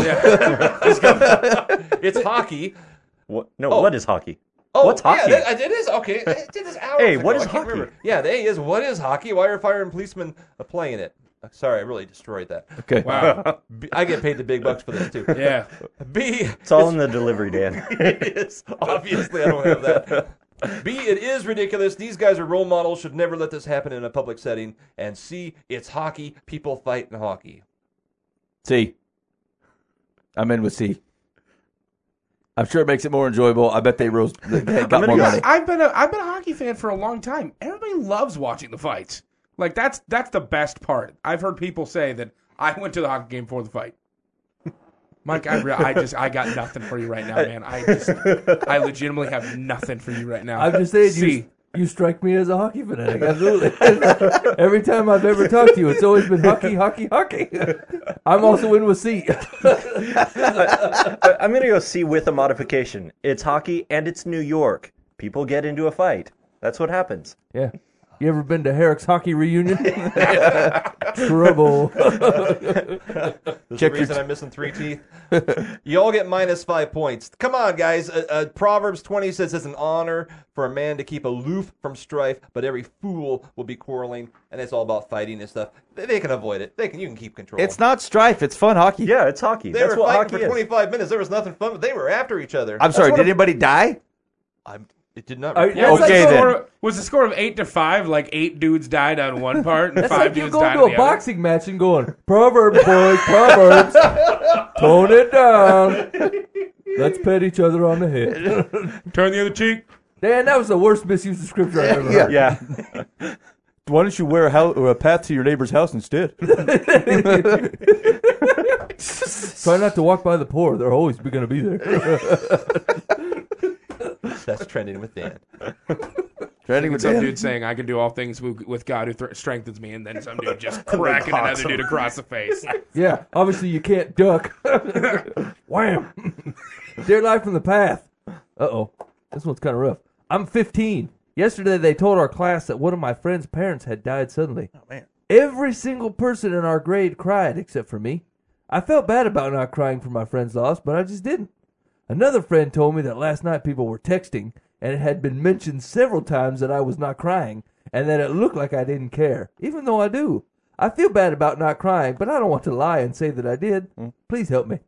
It's hockey. What? No, Oh. what is hockey? Oh, What's hockey? Yeah, that, it is okay. It did this hours Hey, ago. what is I can't hockey? remember. Yeah, the A is what is hockey? Why are fire and policemen uh, playing it? Uh, Sorry, I really destroyed that. Okay. Wow. B, I get paid the big bucks for this too. Yeah. B. It's all in the delivery, Dan. It is. Obviously, I don't have that. B, it is ridiculous. These guys are role models. Should never let this happen in a public setting. And C, it's hockey. People fight in hockey. C. I'm in with C. I'm sure it makes it more enjoyable. I bet they rose. They got gonna more go- money. I've been a I've been a hockey fan for a long time. Everybody loves watching the fights. Like that's that's the best part. I've heard people say that I went to the hockey game for the fight. Mike, I, re- I just I got nothing for you right now, man. I just I legitimately have nothing for you right now. I'm just saying, C. you, you strike me as a hockey fanatic. Absolutely. Every time I've ever talked to you, it's always been hockey, hockey, hockey. I'm also in with C. I- I'm going to go C with a modification. It's hockey and it's New York. People get into a fight. That's what happens. Yeah. You ever been to Herrick's hockey reunion? Trouble. There's Check a your reason I'm missing three teeth. You all get minus five points. Come on, guys. Uh, uh, Proverbs twenty says it's an honor for a man to keep aloof from strife, but every fool will be quarreling, and it's all about fighting and stuff. They, they can avoid it. They can. You can keep control. It's not strife. It's fun hockey. Yeah, it's hockey. They That's were what fighting hockey for is. twenty-five minutes. There was nothing fun, but they were after each other. I'm sorry. what Did a- anybody die? I'm, it did not. Are- record. yeah, it's Okay, like then. Score- was the score of eight to five? Like eight dudes died on one part and That's five like you dudes going died to on a the boxing match and going, Proverbs, boys, Proverbs. Tone it down. Let's pat each other on the head. other. Turn the other cheek. Dan, that was the worst misuse of scripture I've ever heard. Yeah. Why don't you wear a, house, or a path to your neighbor's house instead? Try not to walk by the poor. They're always going to be there. That's trending with Dan. Trending with Some Dan. dude saying, I can do all things with with God who th- strengthens me, and then some dude just cracking another dude across the face. Yeah, obviously you can't duck. Wham! Dear life from the path. Uh-oh. This one's kind of rough. I'm fifteen. Yesterday they told our class that one of my friend's parents had died suddenly. Oh, man. Every single person in our grade cried except for me. I felt bad about not crying for my friend's loss, but I just didn't. Another friend told me that last night people were texting, and it had been mentioned several times that I was not crying, and that it looked like I didn't care, even though I do. I feel bad about not crying, but I don't want to lie and say that I did. Please help me.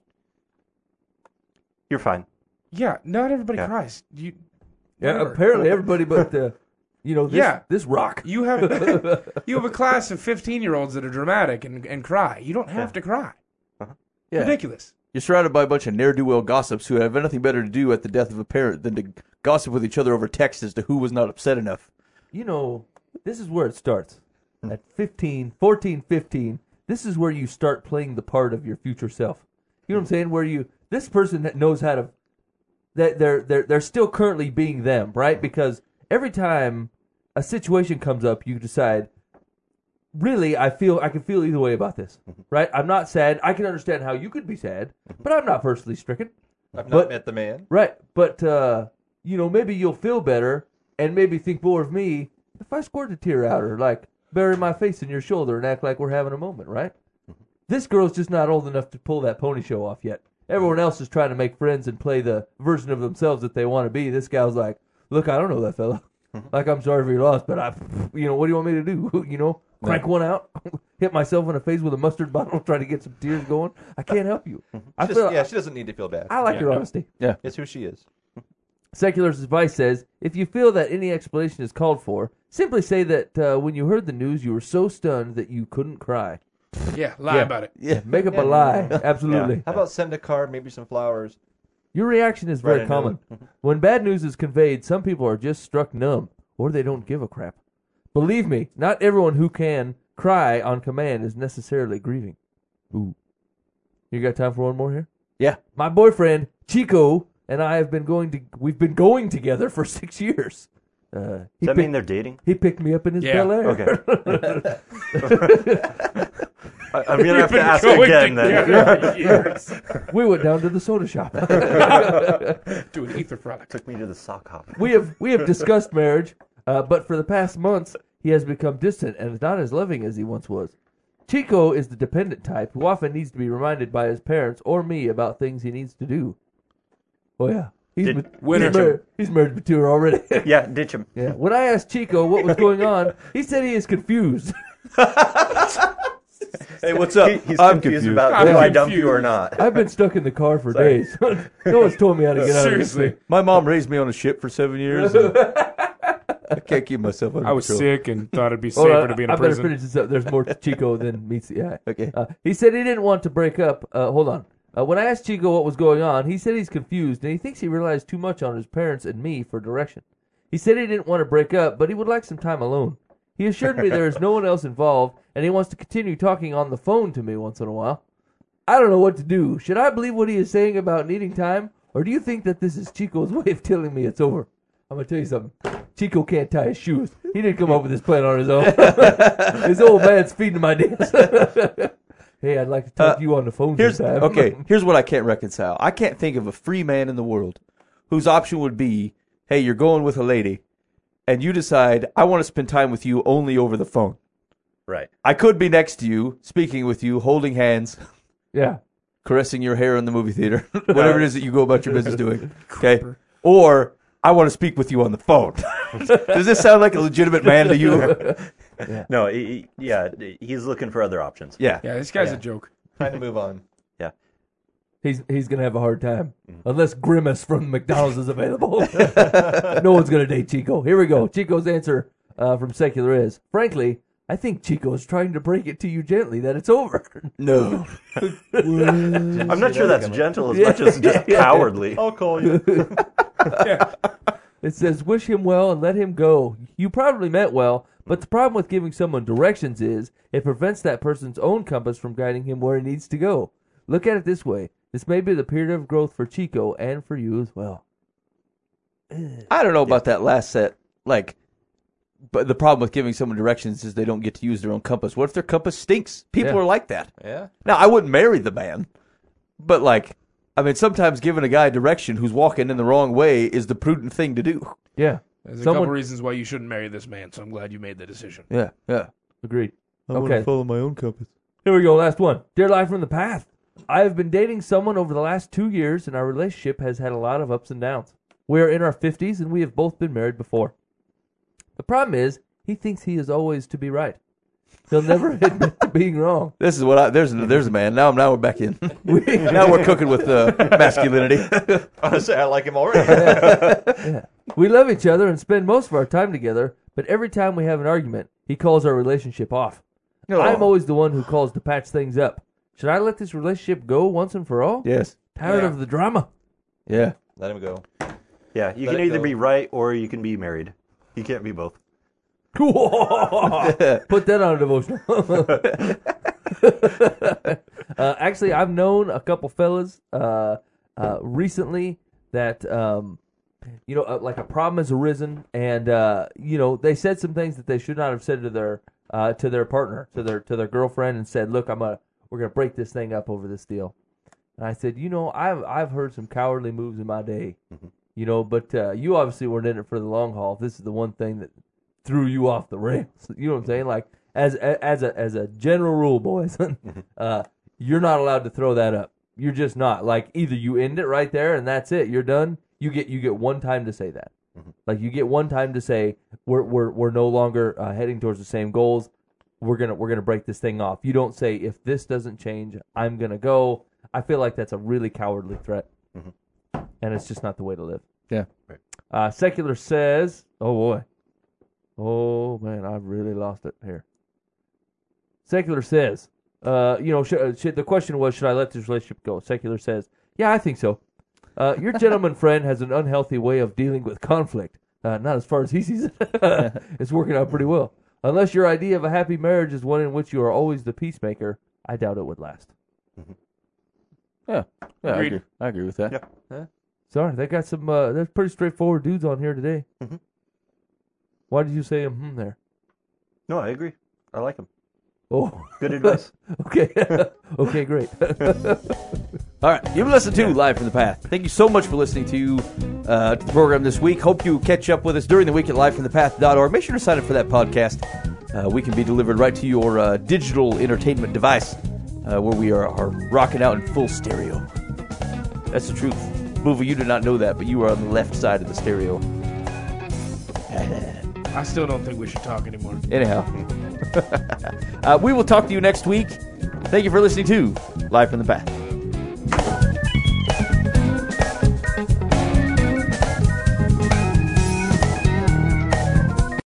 You're fine. Yeah, not everybody Yeah. cries. You, Yeah, whatever. apparently everybody but uh, you know this, Yeah. this rock. You have you have a class of fifteen year olds that are dramatic and, and cry. You don't have to cry. Yeah. Ridiculous. You're surrounded by a bunch of ne'er-do-well gossips who have nothing better to do at the death of a parent than to gossip with each other over text as to who was not upset enough. You know, this is where it starts. At fifteen, fourteen, fifteen, this is where you start playing the part of your future self. You know what I'm saying? Where you this person that knows how to that they're they're they're still currently being them, right? Because every time a situation comes up, you decide, really, I feel I can feel either way about this, right? I'm not sad. I can understand how you could be sad, but I'm not personally stricken. I've not But- met the man. Right, but uh, you know, maybe you'll feel better and maybe think more of me if I squirt a tear out or like bury my face in your shoulder and act like we're having a moment, right? This girl's just not old enough to pull that pony show off yet. Everyone else is trying to make friends and play the version of themselves that they want to be. This gal's like, look, I don't know that fella. Like, I'm sorry for your loss, but I, you know, what do you want me to do? You know, crank one out, hit myself in the face with a mustard bottle, try to get some tears going. I can't help you. I She feel, doesn't- yeah, she doesn't need to feel bad. I like Yeah, your no. honesty. It's who she is. Secular's advice says, if you feel that any explanation is called for, simply say that uh, when you heard the news, you were so stunned that you couldn't cry. Yeah, lie Yeah. about it. Yeah. Make up a lie. Absolutely. How about send a card, maybe some flowers? Your reaction is very Write a common. When bad news is conveyed, some people are just struck numb, or they don't give a crap. Believe me, not everyone who can cry on command is necessarily grieving. Ooh. You got time for one more here? Yeah. My boyfriend, Chico, and I have been going to, we've been going together for six years. Uh, he Does that picked- mean they're dating? He picked me up in his Yeah. Bel Air. Okay. I, I'm gonna have to ask Going again then. together for years. We went down to the soda shop. Do an ether product. Took me to the sock hop. we have we have discussed marriage, uh, but for the past months he has become distant and not as loving as he once was. Chico is the dependent type who often needs to be reminded by his parents or me about things he needs to do. Oh, yeah. He's, Did- ma- Winner. he's, married, he's married to her already. Yeah, ditch him. Yeah. When I asked Chico what was going on, he said he is confused. Hey, what's up? He- he's I'm confused, confused. about I'm do I dump you confused. or not. I've been stuck in the car for days. No one's told me how to get out of this Seriously. thing. My mom raised me on a ship for seven years. and I can't keep myself under I was control. sick and thought it'd be Hold safer on, to be in I a better prison. finish this up. There's more to Chico than meets the eye. Okay. Uh, he said he didn't want to break up. Uh, hold on. Uh, when I asked Chico what was going on, he said he's confused and he thinks he relies too much on his parents and me for direction. He said he didn't want to break up, but he would like some time alone. He assured me there is no one else involved, and he wants to continue talking on the phone to me once in a while. I don't know what to do. Should I believe what he is saying about needing time, or do you think that this is Chico's way of telling me it's over? I'm going to tell you something. Chico can't tie his shoes. He didn't come up with this plan on his own. His old man's feeding him ideas. Hey, I'd like to talk Uh, to you on the phone Here's sometime. okay. Here's what I can't reconcile. I can't think of a free man in the world whose option would be, hey, you're going with a lady, and you decide I want to spend time with you only over the phone. Right. I could be next to you, speaking with you, holding hands, Yeah. caressing your hair in the movie theater, whatever it is that you go about your business doing. Okay, or I want to speak with you on the phone. Does this sound like a legitimate man to you? No, he, he- yeah, he's looking for other options. Yeah. Yeah, this guy's Yeah. a joke. Trying to move on. He's he's gonna have a hard time Mm. unless Grimace from McDonald's is available. No one's gonna date Chico. Here we go. Chico's answer uh, from Secular is, frankly, I think Chico is trying to break it to you gently that it's over. No. I'm not sure that's gentle as Yeah. much as just Yeah. cowardly. I'll call you. It says, wish him well and let him go. You probably meant well, but the problem with giving someone directions is it prevents that person's own compass from guiding him where he needs to go. Look at it this way. This may be the period of growth for Chico and for you as well. I don't know about that last set. Like, but the problem with giving someone directions is they don't get to use their own compass. What if their compass stinks? People Yeah. are like that. Yeah. Now, I wouldn't marry the man, but like, I mean, sometimes giving a guy direction who's walking in the wrong way is the prudent thing to do. Yeah. There's a Someone- couple reasons why you shouldn't marry this man, so I'm glad you made the decision. Yeah, yeah. Agreed. I Okay. follow my own compass. Here we go, last one. Dear Life from the Path. I have been dating someone over the last two years, and our relationship has had a lot of ups and downs. We are in our fifties, and we have both been married before. The problem is, he thinks he is always to be right. He'll never admit to being wrong. This is what I there's there's a man. Now now we're back in. Now we're cooking with uh, masculinity. Honestly, I like him already. Yeah. We love each other and spend most of our time together, but every time we have an argument, he calls our relationship off. No. I'm always the one who calls to patch things up. Should I let this relationship go once and for all? Yes. Tired Yeah. of the drama. Yeah. Let him go. Yeah, you Let can it either go. be right or you can be married. You can't be both. Put that on a devotional. uh, actually, I've known a couple fellas uh, uh, recently that, um, you know, uh, like a problem has arisen, and uh, you know, they said some things that they should not have said to their uh, to their partner, to their to their girlfriend, and said, "Look, I'm gonna we're gonna break this thing up over this deal." And I said, "You know, I've I've heard some cowardly moves in my day, you know, but uh, you obviously weren't in it for the long haul. This is the one thing that threw you off the rails. You know what I'm saying? Like as as a as a general rule, boys, uh, you're not allowed to throw that up. You're just not. Like either you end it right there and that's it. You're done. You get you get one time to say that. Like you get one time to say we're we're we're no longer uh, heading towards the same goals. We're gonna we're gonna break this thing off. You don't say if this doesn't change, I'm gonna go. I feel like that's a really cowardly threat, and it's just not the way to live. Yeah. Uh, Secular says, "Oh boy, oh man, I've really lost it here." Secular says, uh, "You know, sh- uh, sh- the question was, should I let this relationship go?" Secular says, "Yeah, I think so. Uh, your gentleman friend has an unhealthy way of dealing with conflict. Uh, not as far as he sees it. It's working out pretty well. Unless your idea of a happy marriage is one in which you are always the peacemaker, I doubt it would last." Yeah. Yeah. I Agreed. agree. I agree with that. Sorry, they got some. Uh, there's pretty straightforward dudes on here today. Mhm. Why did you say hmm there? No, I agree. I like him. Oh, Good advice. okay, okay, great. All right, you've listened to Live from the Path. Thank you so much for listening to, uh, to the program this week. Hope you catch up with us during the week at live from the path dot org. Make sure to sign up for that podcast. uh, we can be delivered right to your uh, digital entertainment device, uh, where we are, are rocking out in full stereo. That's the truth. Boova, you did not know that, but you are on the left side of the stereo. I still don't think we should talk anymore. Anyhow, uh, we will talk to you next week. Thank you for listening to Live from the Path.